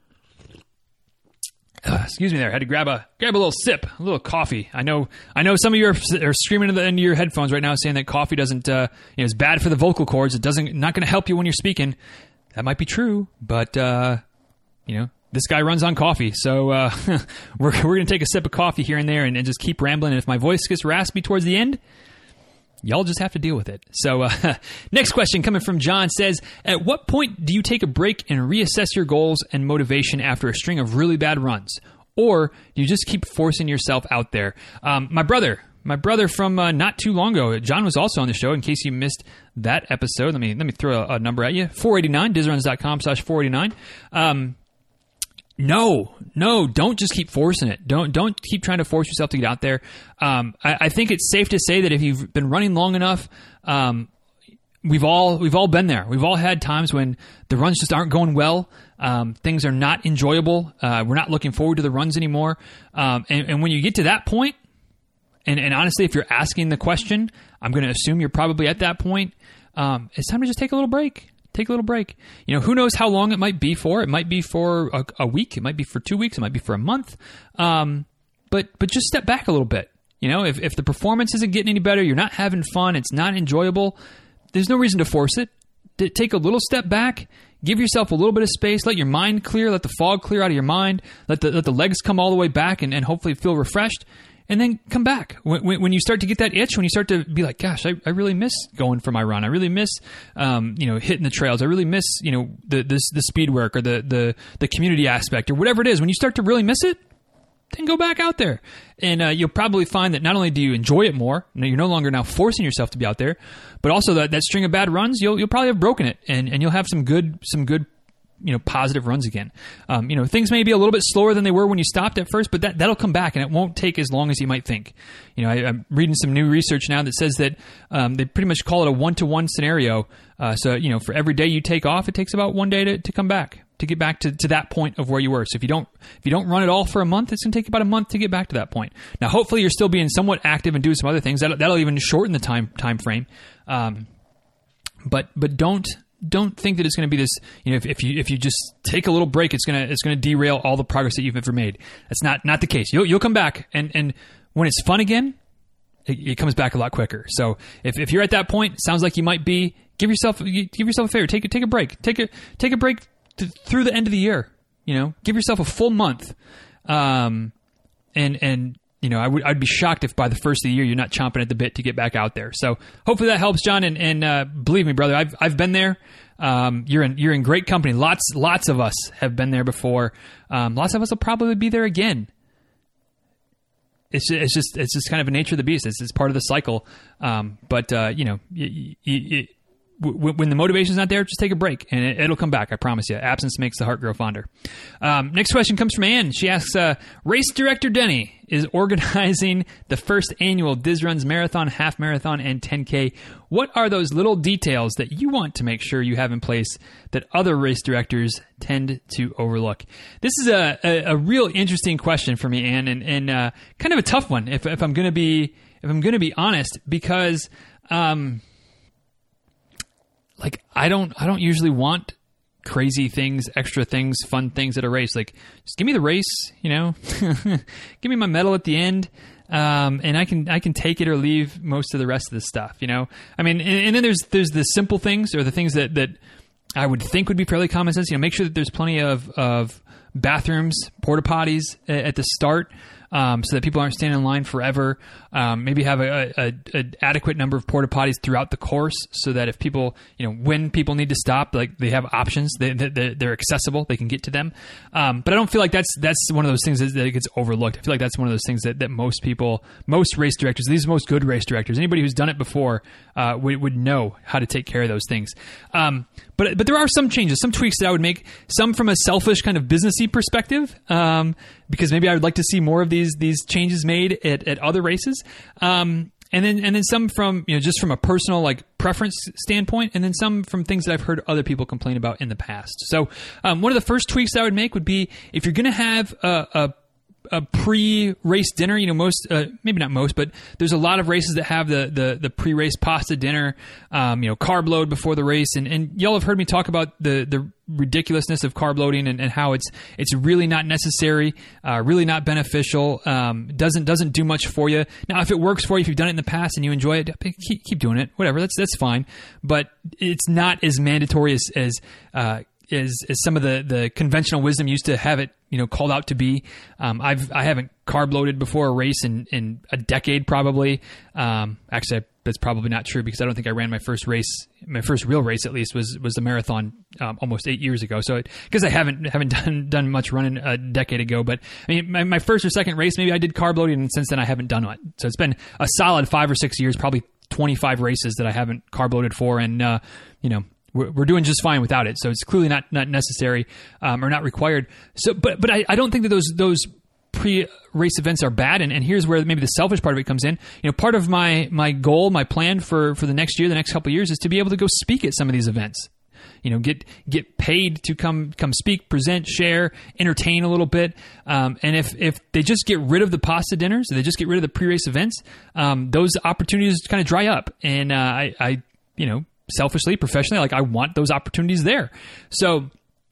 Uh, excuse me there. I had to grab a grab a little sip, a little coffee. I know I know some of you are, are screaming into, the, into your headphones right now saying that coffee doesn't, uh, you know, it's bad for the vocal cords. It doesn't, not going to help you when you're speaking. That might be true, but, uh, you know, this guy runs on coffee. So uh, we're, we're going to take a sip of coffee here and there and, and just keep rambling. And if my voice gets raspy towards the end, y'all just have to deal with it. So uh, next question coming from John says, at what point do you take a break and reassess your goals and motivation after a string of really bad runs? Or do you just keep forcing yourself out there? Um, my brother, my brother from uh, not too long ago, John was also on the show in case you missed that episode. Let me let me throw a, a number at you, four eighty-nine, dizruns.com slash 489. Um, No, no, don't just keep forcing it. Don't don't keep trying to force yourself to get out there. Um, I, I think it's safe to say that if you've been running long enough, um, we've all we've all been there. We've all had times when the runs just aren't going well. Um, things are not enjoyable. Uh, we're not looking forward to the runs anymore. Um, and, and when you get to that point, and, and honestly, if you're asking the question, I'm going to assume you're probably at that point. Um, it's time to just take a little break. Take a little break. You know, who knows how long it might be for? It might be for a, a week. It might be for two weeks. It might be for a month. Um, but but just step back a little bit. You know, if, if the performance isn't getting any better, you're not having fun, it's not enjoyable, there's no reason to force it. D- take a little step back, give yourself a little bit of space, let your mind clear, let the fog clear out of your mind, let the let the legs come all the way back and, and hopefully feel refreshed, and then come back. When, when, when you start to get that itch, when you start to be like, gosh, I, I really miss going for my run. I really miss, um, you know, hitting the trails. I really miss, you know, the this, the speed work or the, the, the community aspect or whatever it is. When you start to really miss it, then go back out there. And uh, you'll probably find that not only do you enjoy it more, you're no longer now forcing yourself to be out there, but also that, that string of bad runs, you'll you'll probably have broken it, and, and you'll have some good some good you know positive runs again. Um, you know things may be a little bit slower than they were when you stopped at first, but that that'll come back, and it won't take as long as you might think. You know, I, I'm reading some new research now that says that um, they pretty much call it a one to one scenario. Uh, so you know, for every day you take off, it takes about one day to, to come back. To get back to, to that point of where you were. So if you don't if you don't run it all for a month, it's going to take about a month to get back to that point. Now, hopefully, you're still being somewhat active and doing some other things. That'll, that'll even shorten the time time frame. Um, but but don't don't think that it's going to be this. You know, if, if you if you just take a little break, it's gonna it's gonna derail all the progress that you've ever made. That's not not the case. You'll you'll come back, and and when it's fun again, it, it comes back a lot quicker. So if if you're at that point, it sounds like you might be. Give yourself give yourself a favor. Take a take a break. Take a take a break. Through the end of the year, you know, give yourself a full month, um, and and you know, I would I'd be shocked if by the first of the year you're not chomping at the bit to get back out there. So hopefully that helps, John. And and uh, believe me, brother, I've I've been there. Um, you're in you're in great company. Lots lots of us have been there before. Um, lots of us will probably be there again. It's it's just it's just kind of a nature of the beast. It's, it's part of the cycle. Um, but uh, you know, you, you, you, when the motivation's not there, just take a break, and it, it'll come back. I promise you. Absence makes the heart grow fonder. Um, next question comes from Ann. She asks, uh, Race Director Denny is organizing the first annual Diz Runs Marathon, Half Marathon, and ten K. What are those little details that you want to make sure you have in place that other race directors tend to overlook? This is a, a, a real interesting question for me, Ann, and, and uh, kind of a tough one, if, if I'm going to be if I'm going to be honest, because. Um, Like I don't, I don't usually want crazy things, extra things, fun things at a race. Like, just give me the race, you know, give me my medal at the end, um, and I can, I can take it or leave most of the rest of the stuff. You know, I mean, and, and then there's, there's the simple things or the things that that I would think would be fairly common sense. You know, make sure that there's plenty of of bathrooms, porta potties at the start. Um, so that people aren't standing in line forever. Um, maybe have a, a, a adequate number of porta potties throughout the course, so that if people, you know, when people need to stop, like they have options, they, they, they're accessible, they can get to them. Um, but I don't feel like that's that's one of those things that, that gets overlooked. I feel like that's one of those things that, that most people, most race directors, these are most good race directors, anybody who's done it before uh, would, would know how to take care of those things. Um, but but there are some changes, some tweaks that I would make, some from a selfish kind of businessy perspective, um, because maybe I would like to see more of these these changes made at, at other races. Um, and then and then some from, you know, just from a personal like preference standpoint, and then some from things that I've heard other people complain about in the past. So um, one of the first tweaks I would make would be, if you're going to have a, a a pre-race dinner, you know, most, uh, maybe not most, but there's a lot of races that have the, the, the pre-race pasta dinner, um, you know, carb load before the race. And, and y'all have heard me talk about the, the ridiculousness of carb loading and, and how it's, it's really not necessary, uh, really not beneficial, um, doesn't, doesn't do much for you. Now, if it works for you, if you've done it in the past and you enjoy it, keep, keep doing it, whatever, that's, that's fine. But it's not as mandatory as, as, uh, Is, is some of the, the conventional wisdom used to have it, you know, called out to be. Um, I've I haven't carb loaded before a race in, in a decade probably. Um, actually, that's probably not true, because I don't think I ran my first race, my first real race at least, was was the marathon um, almost eight years ago. So because I haven't haven't done done much running a decade ago, but I mean my, my first or second race, maybe I did carb loading, and since then I haven't done it. So it's been a solid five or six years, probably twenty-five races that I haven't carb loaded for, and uh, you know. We're doing just fine without it, so it's clearly not, not necessary um, or not required. So, but but I, I don't think that those those pre-race events are bad. And, and here's where maybe the selfish part of it comes in. You know, part of my my goal, my plan for, for the next year, the next couple of years, is to be able to go speak at some of these events. You know, get get paid to come come speak, present, share, entertain a little bit. Um, and if if they just get rid of the pasta dinners, they just get rid of the pre-race events, um, those opportunities kind of dry up. And uh, I, I, you know, selfishly, professionally, like I want those opportunities there. So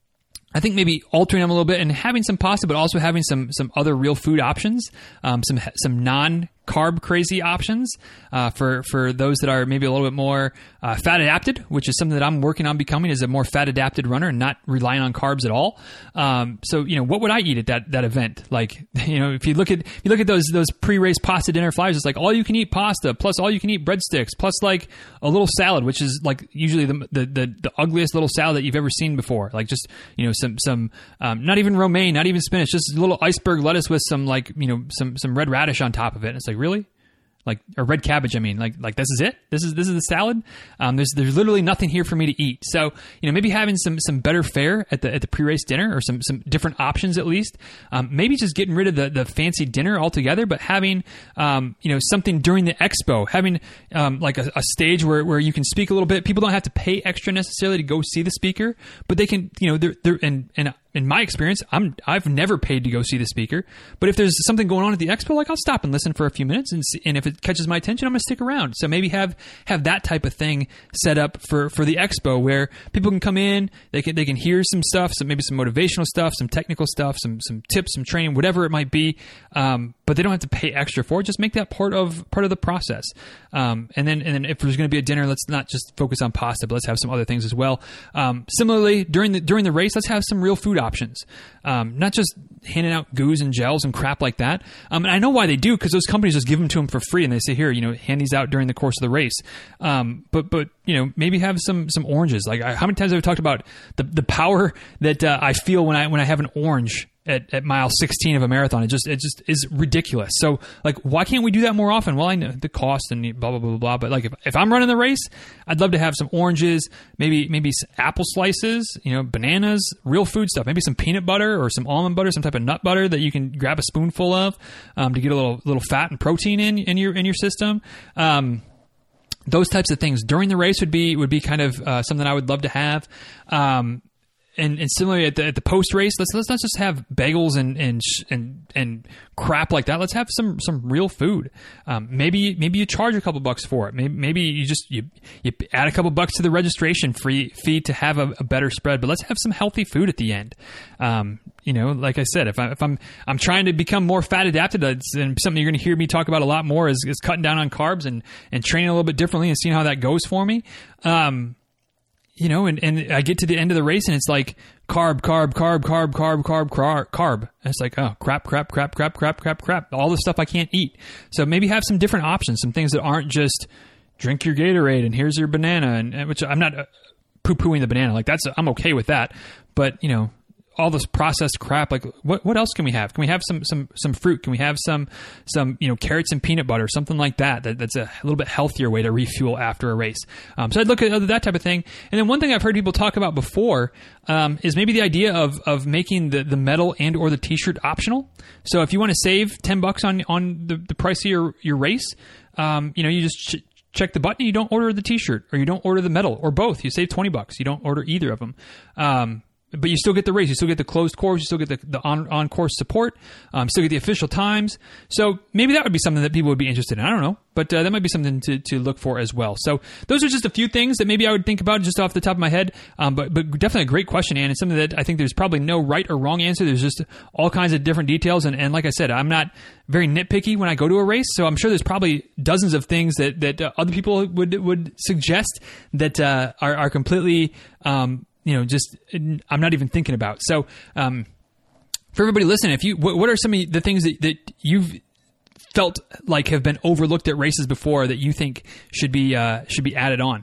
I think maybe altering them a little bit and having some pasta, but also having some some other real food options, um, some some non carb crazy options uh, for for those that are maybe a little bit more uh, fat adapted, which is something that I'm working on becoming, is a more fat adapted runner and not relying on carbs at all. Um, so you know, what would I eat at that that event? Like, you know, if you look at if you look at those those pre-race pasta dinner flyers, it's like all you can eat pasta plus all you can eat breadsticks plus like a little salad, which is like usually the the the, the ugliest little salad that you've ever seen before. Like just you know some some um, not even romaine, not even spinach, just a little iceberg lettuce with some like you know some some red radish on top of it. And it's like, really? Like, or red cabbage, I mean, like, like this is it? This is, this is the salad? Um, there's, there's literally nothing here for me to eat. So, you know, maybe having some, some better fare at the, at the pre-race dinner, or some, some different options at least. Um, maybe just getting rid of the, the fancy dinner altogether, but having, um, you know, something during the expo, having, um, like a, a stage where, where you can speak a little bit. People don't have to pay extra necessarily to go see the speaker, but they can, you know, they're, they're, and, and, in my experience, I'm, I've never paid to go see the speaker, but if there's something going on at the expo, like I'll stop and listen for a few minutes, and see, and if it catches my attention, I'm going to stick around. So maybe have have that type of thing set up for, for the expo, where people can come in, they can they can hear some stuff, some maybe some motivational stuff, some technical stuff, some some tips, some training, whatever it might be. Um, but they don't have to pay extra for it. Just make that part of part of the process. Um, and then and then if there's going to be a dinner, let's not just focus on pasta, but let's have some other things as well. Um, similarly, during the during the race, let's have some real food options, um, not just handing out goos and gels and crap like that. Um, and I know why they do, because those companies just give them to them for free, and they say, here, you know, hand these out during the course of the race. Um, but but you know, maybe have some some oranges. Like, I, how many times have I talked about the the power that uh, I feel when I when I have an orange at, at mile sixteen of a marathon? It just it just is ridiculous. So like, why can't we do that more often? Well, I know the cost and blah blah blah blah blah, but like if, if I'm running the race, I'd love to have some oranges, maybe maybe some apple slices, you know, bananas, real food stuff, maybe some peanut butter or some almond butter, some type of nut butter that you can grab a spoonful of um, to get a little little fat and protein in in your in your system. Um, those types of things during the race would be would be kind of uh, something I would love to have. Um, And, and similarly at the, at the post race, let's let's not just have bagels and and and and crap like that. Let's have some some real food. Um, maybe maybe you charge a couple bucks for it. Maybe maybe you just you you add a couple bucks to the registration free fee to have a, a better spread. But let's have some healthy food at the end. Um, you know, like I said, if I if I'm I'm trying to become more fat adapted, it's, and something you're going to hear me talk about a lot more is, is cutting down on carbs and and training a little bit differently and seeing how that goes for me. Um, You know, and, and I get to the end of the race and it's like carb, carb, carb, carb, carb, carb, carb, carb. And it's like, oh, crap, crap, crap, crap, crap, crap, crap. All the stuff I can't eat. So maybe have some different options, some things that aren't just drink your Gatorade and here's your banana. And, and which I'm not uh, poo-pooing the banana. Like that's, I'm okay with that. But, you know, all this processed crap, like what what else can we have? Can we have some some some fruit? Can we have some some you know carrots and peanut butter, something like that? that that's a little bit healthier way to refuel after a race. Um, so I'd look at that type of thing. And then one thing I've heard people talk about before um, is maybe the idea of of making the, the medal and or the T-shirt optional. So if you want to save ten bucks on on the, the price of your your race, um, you know you just ch- check the button. You don't order the T-shirt or you don't order the medal or both. You save twenty bucks. You don't order either of them. Um, But you still get the race. You still get the closed course. You still get the, the on, on-course support. Um, still get the official times. So maybe that would be something that people would be interested in. I don't know. But uh, that might be something to, to look for as well. So those are just a few things that maybe I would think about just off the top of my head. Um, but, but definitely a great question, Ann. It's something that I think there's probably no right or wrong answer. There's just all kinds of different details. And, and like I said, I'm not very nitpicky when I go to a race. So I'm sure there's probably dozens of things that, that uh, other people would would suggest that uh, are, are completely... Um, you know, just I'm not even thinking about. So um, for everybody listening, if you, what, what are some of the things that, that you've felt like have been overlooked at races before that you think should be uh, should be added on?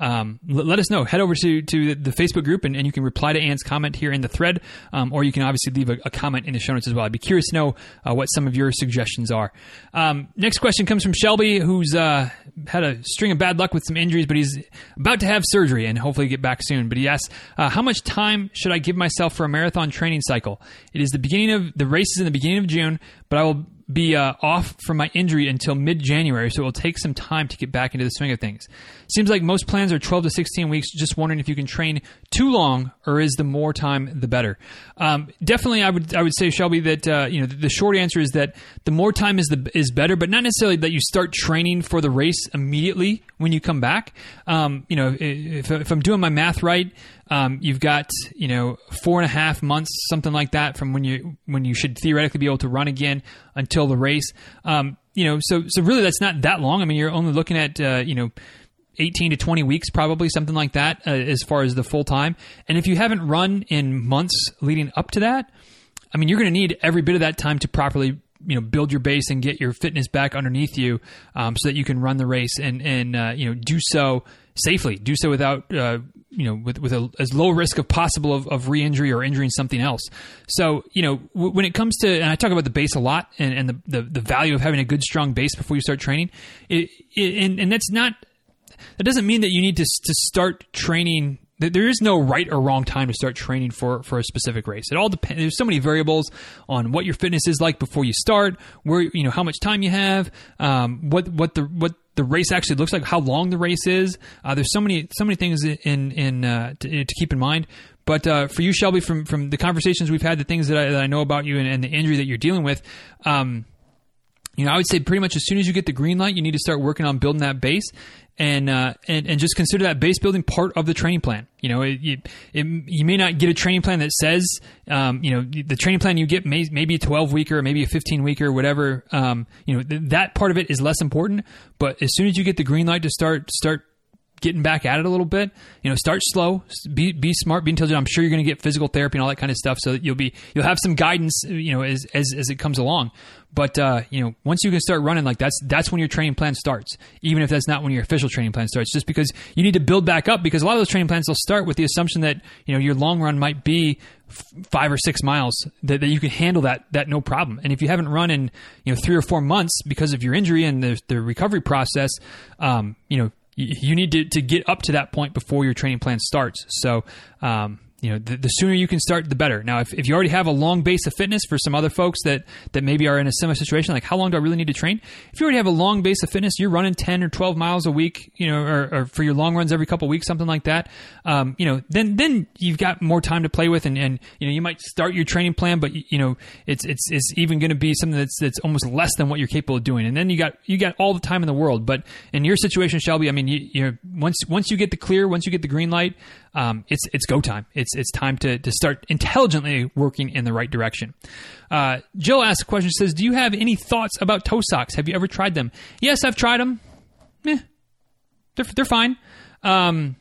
um, l- let us know. Head over to, to the Facebook group and, and you can reply to Ann's comment here in the thread, um, or you can obviously leave a, a comment in the show notes as well. I'd be curious to know uh, what some of your suggestions are. Um, next question comes from Shelby, who's uh, had a string of bad luck with some injuries, but he's about to have surgery and hopefully get back soon. But he asks, uh, how much time should I give myself for a marathon training cycle? It is the beginning of the race is in the beginning of June, but I will be uh, off from my injury until mid-January, so it will take some time to get back into the swing of things. Seems like most plans are twelve to sixteen weeks. Just wondering if you can train too long, or is the more time the better? Um, definitely, I would I would say, Shelby, that uh, you know the, the short answer is that the more time is the is better, but not necessarily that you start training for the race immediately when you come back. Um, you know, if, if I'm doing my math right, um, you've got you know four and a half months, something like that, from when you when you should theoretically be able to run again until the race. Um, you know, so so really that's not that long. I mean, you're only looking at uh, you know. eighteen to twenty weeks, probably something like that, uh, as far as the full time. And if you haven't run in months leading up to that, I mean, you're going to need every bit of that time to properly, you know, build your base and get your fitness back underneath you, um, so that you can run the race and, and, uh, you know, do so safely, do so without, uh, you know, with, with a, as low risk of possible of, of re-injury or injuring something else. So, you know, w- when it comes to, and I talk about the base a lot and, and the, the, the value of having a good, strong base before you start training, it, it, and, and that's not, that doesn't mean that you need to to start training. There is no right or wrong time to start training for, for a specific race. It all depends. There's so many variables on what your fitness is like before you start, where you know how much time you have, um, what what the what the race actually looks like, how long the race is. Uh, there's so many so many things in in uh, to, to keep in mind. But uh, for you, Shelby, from from the conversations we've had, the things that I, that I know about you and, and the injury that you're dealing with. Um, You know, I would say pretty much as soon as you get the green light, you need to start working on building that base, and uh, and and just consider that base building part of the training plan. You know, it, it, it, you may not get a training plan that says, um, you know, the training plan you get may maybe a twelve weeker, or maybe a fifteen weeker, or whatever. Um, you know, th- that part of it is less important. But as soon as you get the green light to start start. getting back at it a little bit, you know, start slow, be be smart, be intelligent. I'm sure you're going to get physical therapy and all that kind of stuff, so that you'll be you'll have some guidance, you know, as as, as it comes along. But uh, you know, once you can start running, like that's that's when your training plan starts, even if that's not when your official training plan starts. Just because you need to build back up, because a lot of those training plans will start with the assumption that you know your long run might be f- five or six miles, that, that you can handle that that no problem. And if you haven't run in you know three or four months because of your injury and the the recovery process, um, you know. You need to, to get up to that point before your training plan starts. So, um, you know, the, the sooner you can start, the better. Now, if, if you already have a long base of fitness, for some other folks that, that maybe are in a similar situation, like how long do I really need to train? If you already have a long base of fitness, you're running ten or twelve miles a week, you know, or, or for your long runs every couple of weeks, something like that. Um, you know, then, then you've got more time to play with, and, and, you know, you might start your training plan, but you know, it's, it's, it's even going to be something that's, that's almost less than what you're capable of doing. And then you got, you got all the time in the world. But in your situation, Shelby, I mean, you, you're once, once you get the clear, once you get the green light, um, it's, it's go time. It's, it's time to, to start intelligently working in the right direction. Uh, Jill asks a question, says, do you have any thoughts about toe socks? Have you ever tried them? Yes, I've tried them. Eh, they're, they're fine. Um,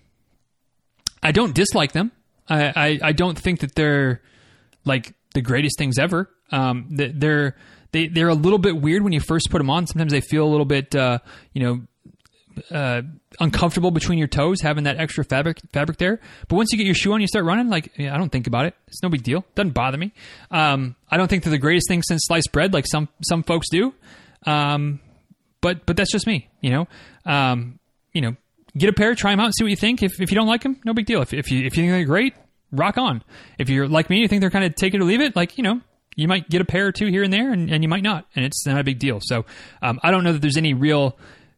I don't dislike them. I, I, I don't think that they're like the greatest things ever. Um, they're, they, they're a little bit weird when you first put them on. Sometimes they feel a little bit, uh, you know, uh, uncomfortable between your toes, having that extra fabric fabric there. But once you get your shoe on, you start running, like, yeah, I don't think about it. It's no big deal. Doesn't bother me. Um, I don't think they're the greatest thing since sliced bread, like some, some folks do. Um, but, but that's just me, you know, um, you know, get a pair, try them out, see what you think. If, if you don't like them, no big deal. If, if you, if you think they're great, rock on. If you're like me, you think they're kind of take it or leave it, like, you know, you might get a pair or two here and there, and, and you might not, and it's not a big deal. So, um, I don't know that there's any real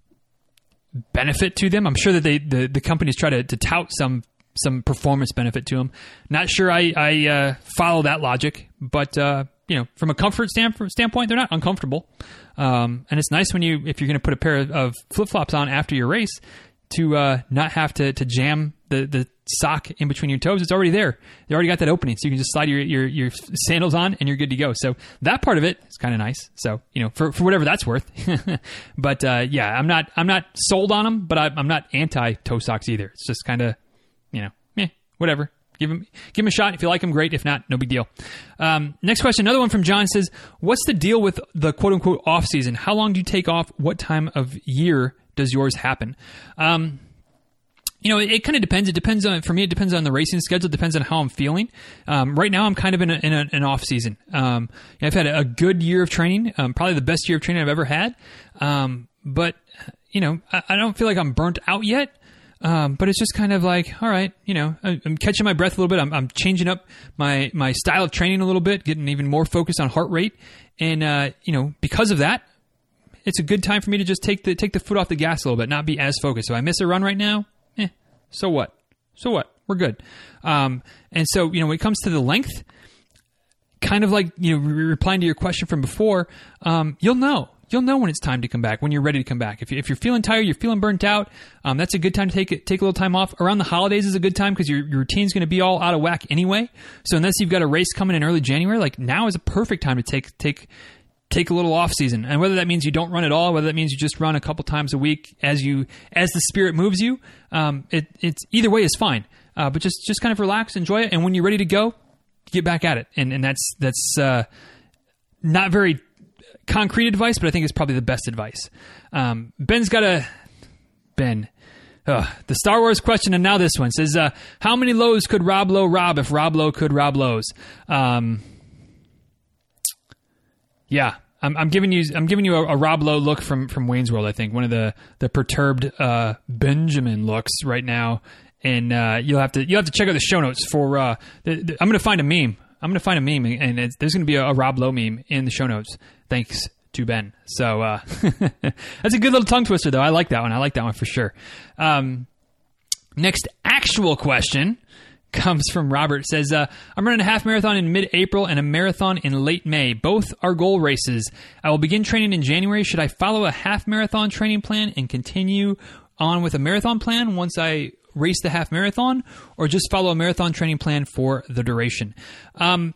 benefit to them. I'm sure that they the, the companies try to, to tout some some performance benefit to them. Not sure I, I uh, follow that logic, but uh, you know, from a comfort stand, standpoint, they're not uncomfortable. Um, and it's nice when you, if you're going to put a pair of, of flip flops on after your race, to uh, not have to to jam the, the sock in between your toes. It's already there. They already got that opening, so you can just slide your, your, your sandals on and you're good to go. So that part of it is kind of nice. So, you know, for, for whatever that's worth. But uh, yeah, I'm not I'm not sold on them, but I, I'm not anti toe socks either. It's just kind of, you know, eh, whatever. Give them, give them a shot. If you like them, great. If not, no big deal. Um, next question, another one from John says, what's the deal with the quote unquote off season? How long do you take off? What time of year does yours happen? Um, You know, it, it kind of depends. It depends on, for me, it depends on the racing schedule. It depends on how I'm feeling. Um, right now, I'm kind of in, a, in a, an off season. Um, I've had a good year of training, um, probably the best year of training I've ever had. Um, but, you know, I, I don't feel like I'm burnt out yet. Um, but it's just kind of like, all right, you know, I, I'm catching my breath a little bit. I'm, I'm changing up my, my style of training a little bit, getting even more focused on heart rate. And, uh, you know, because of that, it's a good time for me to just take the, take the foot off the gas a little bit, not be as focused. So I miss a run right now. Eh, so what? So what? We're good. Um, and so, you know, when it comes to the length, kind of like, you know, re- replying to your question from before, um, you'll know. You'll know when it's time to come back, when you're ready to come back. If, you, if you're feeling tired, you're feeling burnt out, um, that's a good time to take it, take a little time off. Around the holidays is a good time because your, your routine's going to be all out of whack anyway. So unless you've got a race coming in early January, like now is a perfect time to take take take a little off season. And whether that means you don't run at all, whether that means you just run a couple times a week as you as the spirit moves you, um, it, it's either way is fine. Uh, but just just kind of relax, enjoy it, and when you're ready to go, get back at it. And and that's that's uh, not very concrete advice, but I think it's probably the best advice. Um, Ben's got a Ben. Uh, the Star Wars question, and now this one says, uh, "How many lows could Rob Lowe rob if Rob Lowe could rob lows?" Um, yeah, I'm, I'm giving you I'm giving you a, a Rob Lowe look from, from Wayne's World. I think one of the the perturbed uh, Benjamin looks right now, and uh, you'll have to you'll have to check out the show notes for. Uh, the, the, I'm going to find a meme. I'm going to find a meme, and it's, there's going to be a, a Rob Lowe meme in the show notes. Thanks to Ben. So uh, that's a good little tongue twister, though. I like that one. I like that one for sure. Um, next actual question comes from Robert. It says, uh, I'm running a half marathon in mid-April and a marathon in late May. Both are goal races. I will begin training in January. Should I follow a half marathon training plan and continue on with a marathon plan once I race the half marathon, or just follow a marathon training plan for the duration? Um,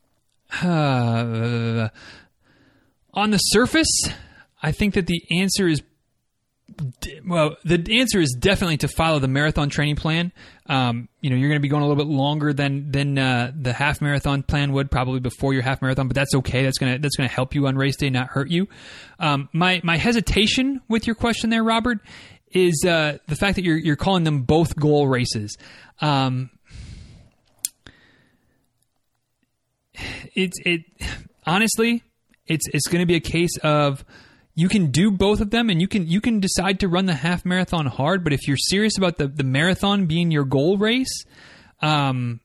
uh, on the surface, I think that the answer is, well, the answer is definitely to follow the marathon training plan. Um, you know, you're going to be going a little bit longer than than uh, the half marathon plan would, probably before your half marathon, but that's okay. That's gonna that's gonna help you on race day, not hurt you. Um, my my hesitation with your question there, Robert, is uh, the fact that you're you're calling them both goal races. Um, it's it honestly, it's it's going to be a case of you can do both of them, and you can you can decide to run the half marathon hard. But if you're serious about the, the marathon being your goal race, um,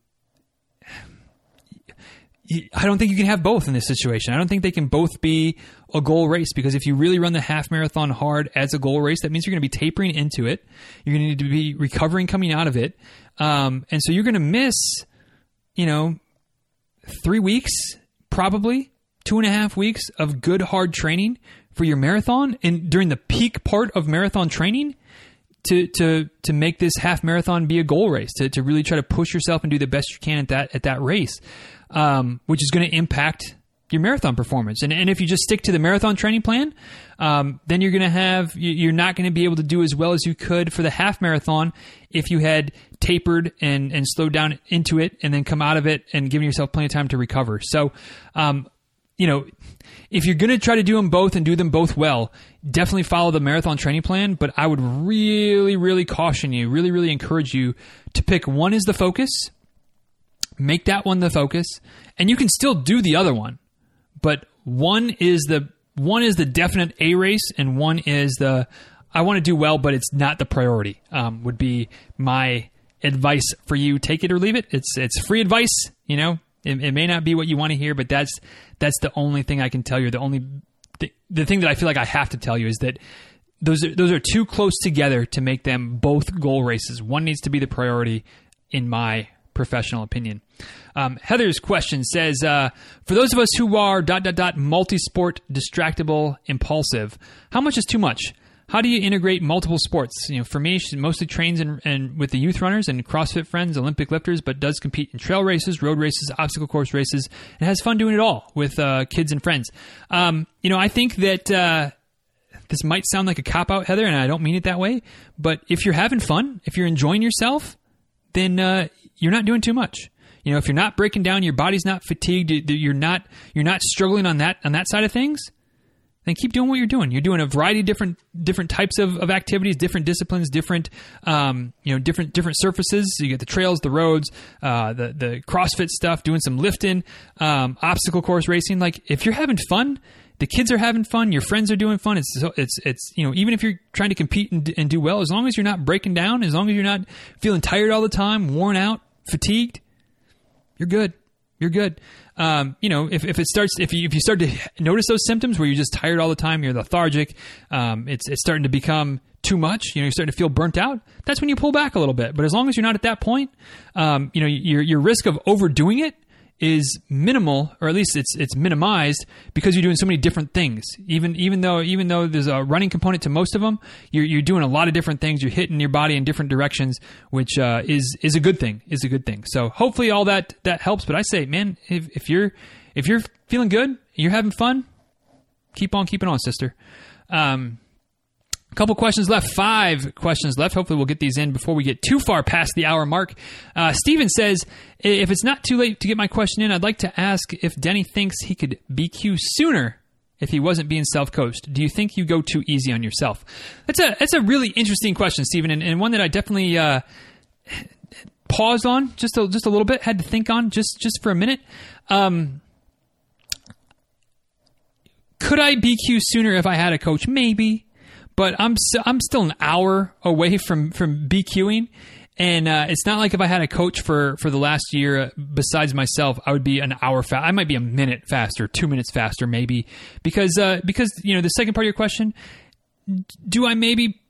I don't think you can have both in this situation. I don't think they can both be a goal race, because if you really run the half marathon hard as a goal race, that means you're going to be tapering into it. You're going to need to be recovering coming out of it, um, and so you're going to miss, you know, three weeks, probably two and a half weeks of good hard training for your marathon, and during the peak part of marathon training, to to to make this half marathon be a goal race, to to really try to push yourself and do the best you can at that at that race, um, which is going to impact your marathon performance. And and if you just stick to the marathon training plan, um, then you're going to have you're not going to be able to do as well as you could for the half marathon if you had tapered and and slowed down into it and then come out of it and given yourself plenty of time to recover. So, um, you know, if you're going to try to do them both and do them both well, definitely follow the marathon training plan. But I would really, really caution you, really, really encourage you to pick one as the focus, make that one the focus, and you can still do the other one. But one is the one is the definite A race, and one is the I want to do well, but it's not the priority. Um, would be my advice for you. Take it or leave it. It's it's free advice, you know. It, it may not be what you want to hear, but that's that's the only thing I can tell you. The only the, the thing that I feel like I have to tell you is that those are, those are too close together to make them both goal races. One needs to be the priority, in my professional opinion. Um, Heather's question says, uh, for those of us who are dot dot dot multi-sport, distractible, impulsive, how much is too much? How do you integrate multiple sports? You know, for me, she mostly trains in, in, with the youth runners and CrossFit friends, Olympic lifters, but does compete in trail races, road races, obstacle course races, and has fun doing it all with uh, kids and friends. Um, you know, I think that uh, this might sound like a cop-out, Heather, and I don't mean it that way, but if you're having fun, if you're enjoying yourself, then uh, you're not doing too much. You know, if you're not breaking down, your body's not fatigued, you're not you're not struggling on that on that side of things, then keep doing what you're doing. You're doing a variety of different different types of, of activities, different disciplines, different um, you know different different surfaces. So you get the trails, the roads, uh, the the CrossFit stuff, doing some lifting, um, obstacle course racing. Like if you're having fun, the kids are having fun, your friends are doing fun. It's it's it's you know even if you're trying to compete and, and do well, as long as you're not breaking down, as long as you're not feeling tired all the time, worn out, fatigued, you're good. You're good. Um, you know, if, if it starts, if you if you start to notice those symptoms where you're just tired all the time, you're lethargic, um, it's it's starting to become too much. You know, you're starting to feel burnt out. That's when you pull back a little bit. But as long as you're not at that point, um, you know, your your risk of overdoing it is minimal, or at least it's it's minimized because you're doing so many different things. Even even though even though there's a running component to most of them, you're you're doing a lot of different things. You're hitting your body in different directions, which uh, is is a good thing. Is a good thing. So hopefully all that that helps. But I say, man, if if you're if you're feeling good, you're having fun, keep on keeping on, sister. Um, A couple questions left. Five questions left. Hopefully we'll get these in before we get too far past the hour mark. Uh, Steven says, if it's not too late to get my question in, I'd like to ask if Denny thinks he could B Q sooner if he wasn't being self-coached. Do you think you go too easy on yourself? That's a that's a really interesting question, Steven, and, and one that I definitely uh, paused on just a, just a little bit, had to think on just, just for a minute. Um, could I B Q sooner if I had a coach? Maybe. But I'm st- I'm still an hour away from, from BQing, and uh, it's not like if I had a coach for, for the last year, uh, besides myself, I would be an hour fast. I might be a minute faster, two minutes faster, maybe, because uh, because you know the second part of your question, do I maybe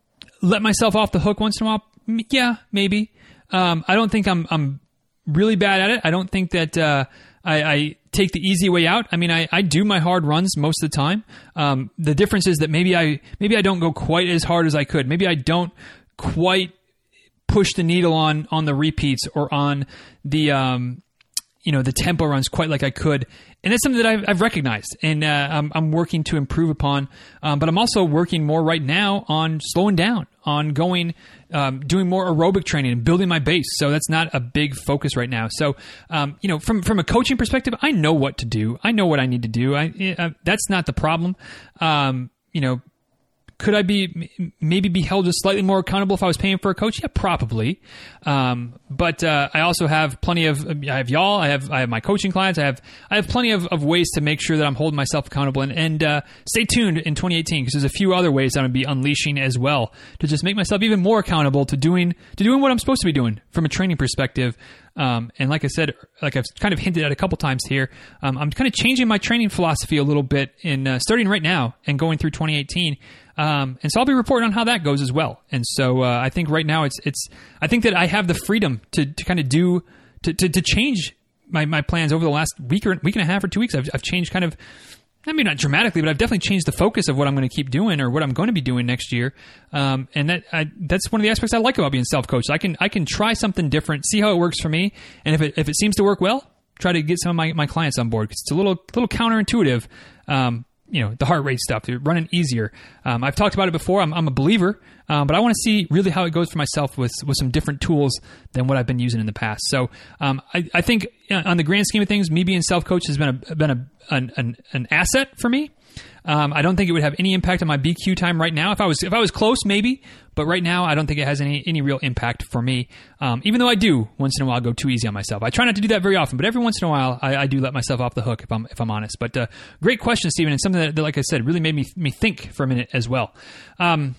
let myself off the hook once in a while? M- yeah, maybe. Um, I don't think I'm I'm really bad at it. I don't think that uh, I. I take the easy way out. I mean, I, I do my hard runs most of the time. Um, the difference is that maybe I maybe I don't go quite as hard as I could. Maybe I don't quite push the needle on on the repeats or on the um, you know the tempo runs quite like I could. And that's something that I've, I've recognized, and uh, I'm, I'm working to improve upon. Um, but I'm also working more right now on slowing down, on going, um, doing more aerobic training and building my base. So that's not a big focus right now. So, um, you know, from from a coaching perspective, I know what to do. I know what I need to do. I uh, that's not the problem. Um, you know. Could I be maybe be held just slightly more accountable if I was paying for a coach? Yeah, probably. Um, but uh, I also have plenty of I have y'all. I have I have my coaching clients. I have I have plenty of, of ways to make sure that I'm holding myself accountable. And, and uh, stay tuned in twenty eighteen because there's a few other ways I'm going to be unleashing as well to just make myself even more accountable to doing to doing what I'm supposed to be doing from a training perspective. Um, and like I said, like I've kind of hinted at a couple times here, um, I'm kind of changing my training philosophy a little bit in uh, starting right now and going through twenty eighteen. Um, and so I'll be reporting on how that goes as well. And so uh, I think right now it's it's I think that I have the freedom to, to kind of do to, to, to change my, my plans over the last week or week and a half or two weeks. I've I've changed kind of. I mean, not dramatically, but I've definitely changed the focus of what I'm going to keep doing or what I'm going to be doing next year. Um, and that I, that's one of the aspects I like about being self-coached. I can I can try something different, see how it works for me, and if it if it seems to work well, try to get some of my, my clients on board because it's a little little counterintuitive. Um, you know, the heart rate stuff, they're running easier. Um, I've talked about it before. I'm, I'm a believer, um, but I want to see really how it goes for myself with, with some different tools than what I've been using in the past. So um, I, I think on the grand scheme of things, me being self-coached has been a, been a, an, an, an asset for me. Um, I don't think it would have any impact on my B Q time right now. If I was if I was close, maybe, but right now I don't think it has any any real impact for me. Um, even though I do once in a while go too easy on myself. I try not to do that very often, but every once in a while I, I do let myself off the hook if I'm if I'm honest. But uh, great question, Stephen, and something that, that, like I said, really made me me think for a minute as well. Um,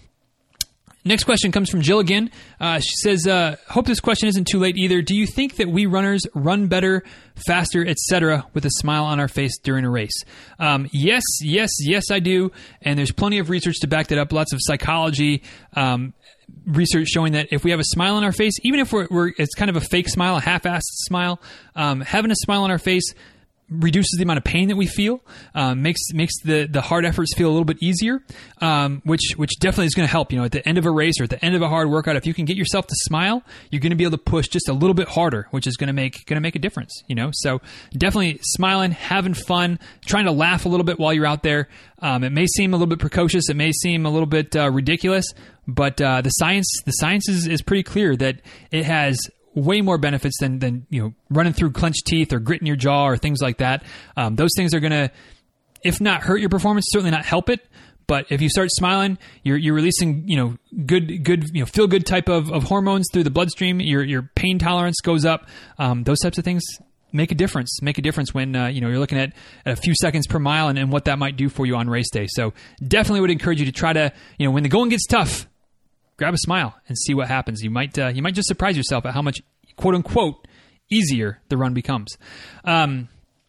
Next question comes from Jill again. Uh, she says, uh, hope this question isn't too late either. Do you think that we runners run better, faster, et cetera with a smile on our face during a race? Um, yes, yes, yes, I do. And there's plenty of research to back that up. Lots of psychology, um, research showing that if we have a smile on our face, even if we're, we're it's kind of a fake smile, a half-assed smile, um, having a smile on our face reduces the amount of pain that we feel, um, makes makes the, the hard efforts feel a little bit easier, um, which which definitely is going to help. You know, at the end of a race or at the end of a hard workout, if you can get yourself to smile, you're going to be able to push just a little bit harder, which is going to make going to make a difference. You know, so definitely smiling, having fun, trying to laugh a little bit while you're out there. Um, it may seem a little bit precocious, it may seem a little bit uh, ridiculous, but uh, the science the science is, is pretty clear that it has way more benefits than, than, you know, running through clenched teeth or gritting your jaw or things like that. Um, those things are going to if not hurt your performance, certainly not help it. But if you start smiling, you're you're releasing, you know, good good you know feel good type of, of hormones through the bloodstream. Your your pain tolerance goes up. Um, those types of things make a difference. Make a difference when uh, you know you're looking at, at a few seconds per mile and, and what that might do for you on race day. So definitely would encourage you to try to, you know, when the going gets tough, grab a smile and see what happens. You might uh, you might just surprise yourself at how much quote unquote easier the run becomes. Um,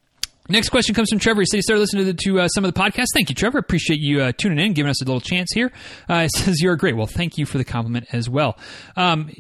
Next question comes from Trevor. He said he started listening to, to uh, some of the podcasts. Thank you, Trevor. Appreciate you uh, tuning in, giving us a little chance here. Uh, it says you're great. Well, thank you for the compliment as well. Um,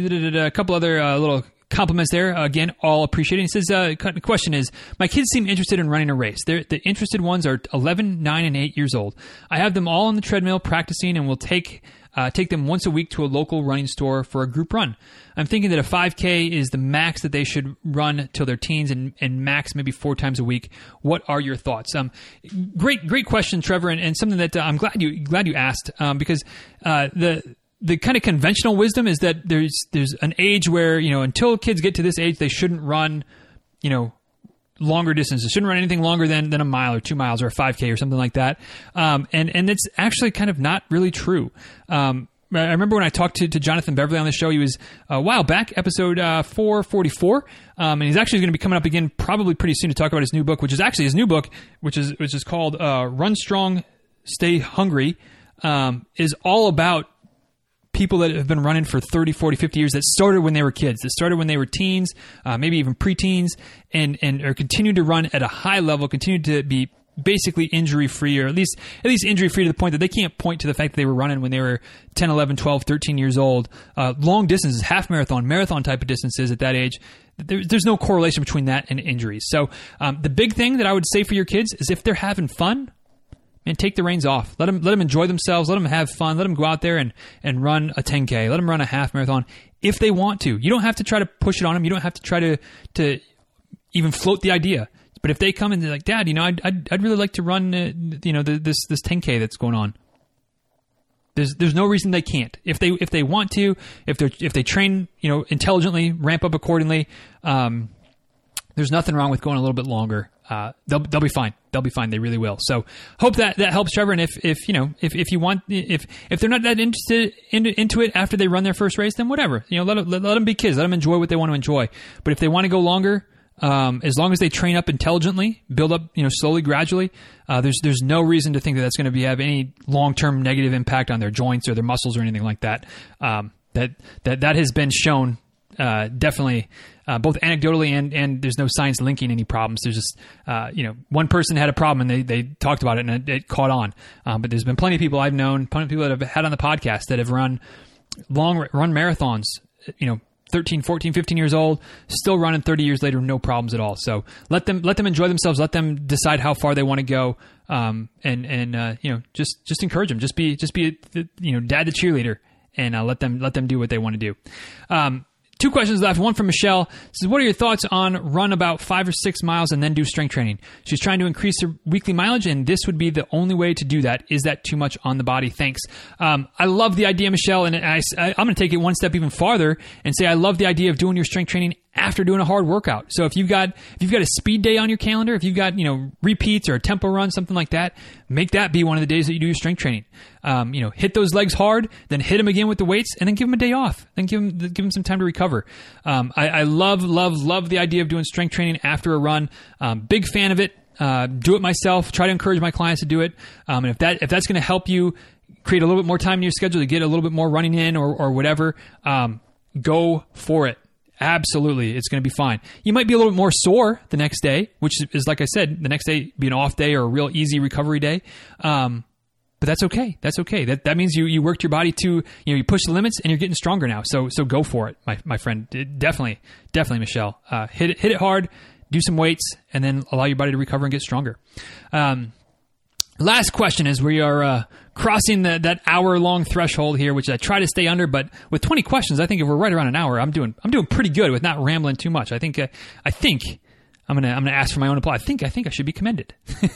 a couple other uh, little compliments there. Again, all appreciated. He says, uh, the question is, my kids seem interested in running a race. They're, the interested ones are eleven, nine, and eight years old. I have them all on the treadmill practicing and will take uh, take them once a week to a local running store for a group run. I'm thinking that a five K is the max that they should run till they're teens, and, and max maybe four times a week. What are your thoughts? Um, great, great question, Trevor, and, and something that uh, I'm glad you glad you asked um, because uh, the the kind of conventional wisdom is that there's there's an age where, you know, until kids get to this age, they shouldn't run, you know, longer distances. Shouldn't run anything longer than, than a mile or two miles or a five K or something like that. Um, and and it's actually kind of not really true. Um, I remember when I talked to, to Jonathan Beverly on the show, he was a while back, episode uh, four forty-four, um, and he's actually going to be coming up again probably pretty soon to talk about his new book, which is actually his new book, which is which is called uh, Run Strong, Stay Hungry, um, is all about people that have been running for thirty, forty, fifty years that started when they were kids, that started when they were teens, uh, maybe even preteens, and, and are continuing to run at a high level, continue to be basically injury-free, or at least at least injury-free to the point that they can't point to the fact that they were running when they were ten, eleven, twelve, thirteen years old. Uh, long distances, half marathon, marathon type of distances at that age, there, there's no correlation between that and injuries. So um, the big thing that I would say for your kids is if they're having fun, man, take the reins off. Let them let them enjoy themselves. Let them have fun. Let them go out there and, and run a ten K. Let them run a half marathon if they want to. You don't have to try to push it on them. You don't have to try to to even float the idea. But if they come and they're like, Dad, you know, I'd I'd, I'd really like to run, uh, you know, the, this this ten K that's going on. There's there's no reason they can't. If they if they want to, if they if they train, you know, intelligently, ramp up accordingly. Um, there's nothing wrong with going a little bit longer. Uh, they'll they'll be fine. They'll be fine. They really will. So hope that, that helps, Trevor. And if, if you know if, if you want if if they're not that interested into, into it after they run their first race, then whatever. You know, let them, let, let them be kids. Let them enjoy what they want to enjoy. But if they want to go longer, um, as long as they train up intelligently, build up, you know, slowly, gradually, uh, there's there's no reason to think that that's going to be have any long term negative impact on their joints or their muscles or anything like that. Um, that that that has been shown. Uh, definitely, uh, both anecdotally and, and there's no science linking any problems. There's just, uh, you know, one person had a problem and they, they talked about it and it, it caught on. Um, but there's been plenty of people I've known, plenty of people that have had on the podcast that have run long, run marathons, you know, thirteen, fourteen, fifteen years old, still running thirty years later, no problems at all. So let them, let them enjoy themselves. Let them decide how far they want to go. Um, and, and, uh, you know, just, just encourage them. Just be, just be, you know, dad the cheerleader and, uh, let them, let them do what they want to do. Um, Two questions left. One from Michelle. Says, what are your thoughts on run about five or six miles and then do strength training? She's trying to increase her weekly mileage, and this would be the only way to do that. Is that too much on the body? Thanks. Um, I love the idea, Michelle, and I, I, I'm going to take it one step even farther and say I love the idea of doing your strength training after doing a hard workout. So if you've got if you've got a speed day on your calendar, if you've got, you know, repeats or a tempo run, something like that, make that be one of the days that you do your strength training. Um, you know, hit those legs hard, then hit them again with the weights, and then give them a day off. Then give them give them some time to recover. Um, I, I love love love the idea of doing strength training after a run. Um, big fan of it. Uh, do it myself. Try to encourage my clients to do it. Um, and if that if that's going to help you create a little bit more time in your schedule to get a little bit more running in or or whatever, um, go for it. Absolutely. It's going to be fine. You might be a little bit more sore the next day, which is, like I said, the next day be an off day or a real easy recovery day. Um, but that's okay. That's okay. That that means you, you worked your body to, you know, you push the limits and you're getting stronger now. So so go for it, my my friend. Definitely, definitely, Michelle. Uh, hit it, hit it hard, do some weights, and then allow your body to recover and get stronger. Um, Last question is we are uh, crossing the, that hour-long threshold here, which I try to stay under. But with twenty questions, I think if we're right around an hour, I'm doing I'm doing pretty good with not rambling too much. I think uh, I think I'm gonna I'm gonna ask for my own applause. I think I think I should be commended.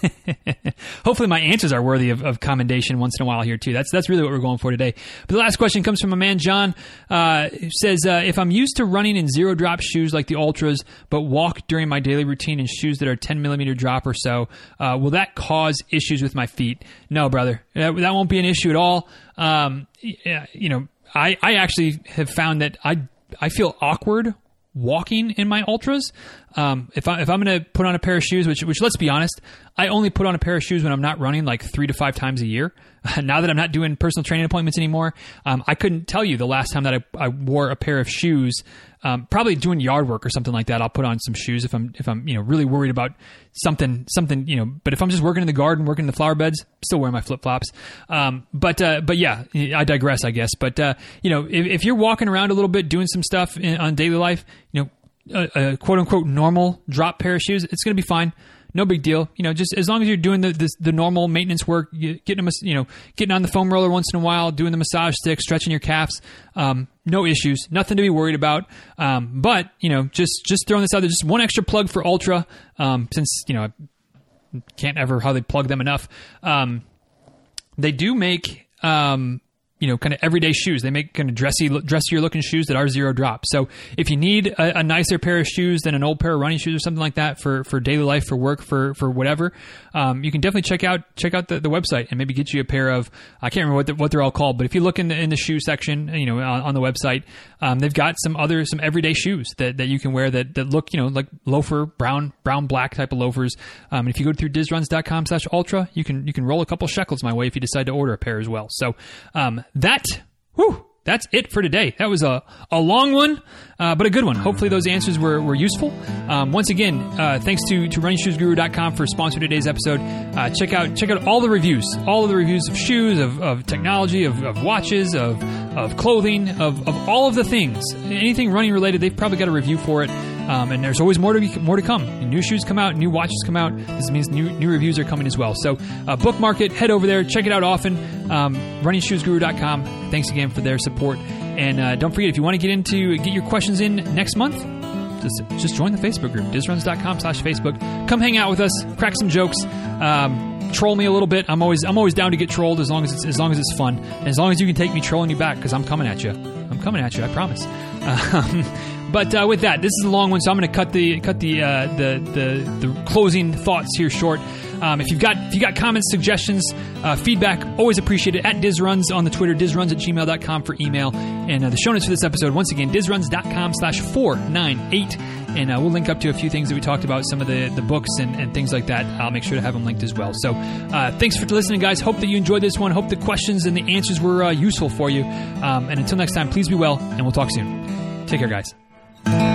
Hopefully, my answers are worthy of, of commendation once in a while here too. That's that's really what we're going for today. But the last question comes from a man, John, uh, who says, uh, "If I'm used to running in zero drop shoes like the Ultras, but walk during my daily routine in shoes that are ten millimeter drop or so, uh, will that cause issues with my feet?" No, brother, that, that won't be an issue at all. Um, you know, I I actually have found that I I feel awkward walking in my Ultras. Um, if I if I'm going to put on a pair of shoes, which which let's be honest, I only put on a pair of shoes when I'm not running like three to five times a year. Now that I'm not doing personal training appointments anymore, um, I couldn't tell you the last time that I, I wore a pair of shoes. Um, probably doing yard work or something like that. I'll put on some shoes if I'm if I'm you know really worried about something something you know. But if I'm just working in the garden, working in the flower beds, still wearing my flip flops. Um, but uh, but yeah, I digress, I guess. But uh, you know, if, if you're walking around a little bit, doing some stuff in, on daily life, you know, a, a quote unquote normal drop pair of shoes, it's going to be fine. No big deal, you know. Just as long as you're doing the the, the normal maintenance work, getting a, you know, getting on the foam roller once in a while, doing the massage stick, stretching your calves, um, no issues, nothing to be worried about. Um, but you know, just just throwing this out there, just one extra plug for Ultra, um, since you know I can't ever hardly plug them enough. Um, they do make um, you know, kind of everyday shoes. They make kind of dressy, dressier looking shoes that are zero drop. So if you need a, a nicer pair of shoes than an old pair of running shoes or something like that for, for daily life, for work, for, for whatever, um, you can definitely check out, check out the, the website and maybe get you a pair of, I can't remember what, the, what they're all called, but if you look in the, in the shoe section, you know, on, on the website, um, they've got some other, some everyday shoes that, that you can wear that, that look, you know, like loafer, brown, brown, black type of loafers. Um, and if you go through dizruns.com slash ultra, you can, you can roll a couple shekels my way if you decide to order a pair as well. So, um, that, whew, that's it for today. That was a, a long one, uh, but a good one. Hopefully those answers were, were useful. Um, once again, uh, thanks to, to running shoes guru dot com for sponsoring today's episode. Uh, check out check out all the reviews, all of the reviews of shoes, of, of technology, of, of watches, of of clothing, of, of all of the things. Anything running related, they've probably got a review for it. Um, and there's always more to be, more to come. New shoes come out, new watches come out. This means new new reviews are coming as well. So uh, bookmark it, head over there, check it out often. Um, running shoes guru dot com. Thanks again for their support. And uh, don't forget, if you want to get into get your questions in next month, just just join the Facebook group, dizruns.com slash Facebook. Come hang out with us, crack some jokes, um, troll me a little bit. I'm always I'm always down to get trolled as long as it's as long as it's fun, and as long as you can take me trolling you back, because I'm coming at you. I'm coming at you. I promise. Um, But uh, with that, this is a long one, so I'm going to cut the cut the, uh, the the the closing thoughts here short. Um, if you've got if you got comments, suggestions, uh, feedback, always appreciated. At DizRuns on the Twitter, dizruns at gmail dot com for email, and uh, the show notes for this episode once again, dizruns.com slash four nine eight, and uh, we'll link up to a few things that we talked about, some of the the books and, and things like that. I'll make sure to have them linked as well. So uh, thanks for listening, guys. Hope that you enjoyed this one. Hope the questions and the answers were uh, useful for you. Um, and until next time, please be well, and we'll talk soon. Take care, guys.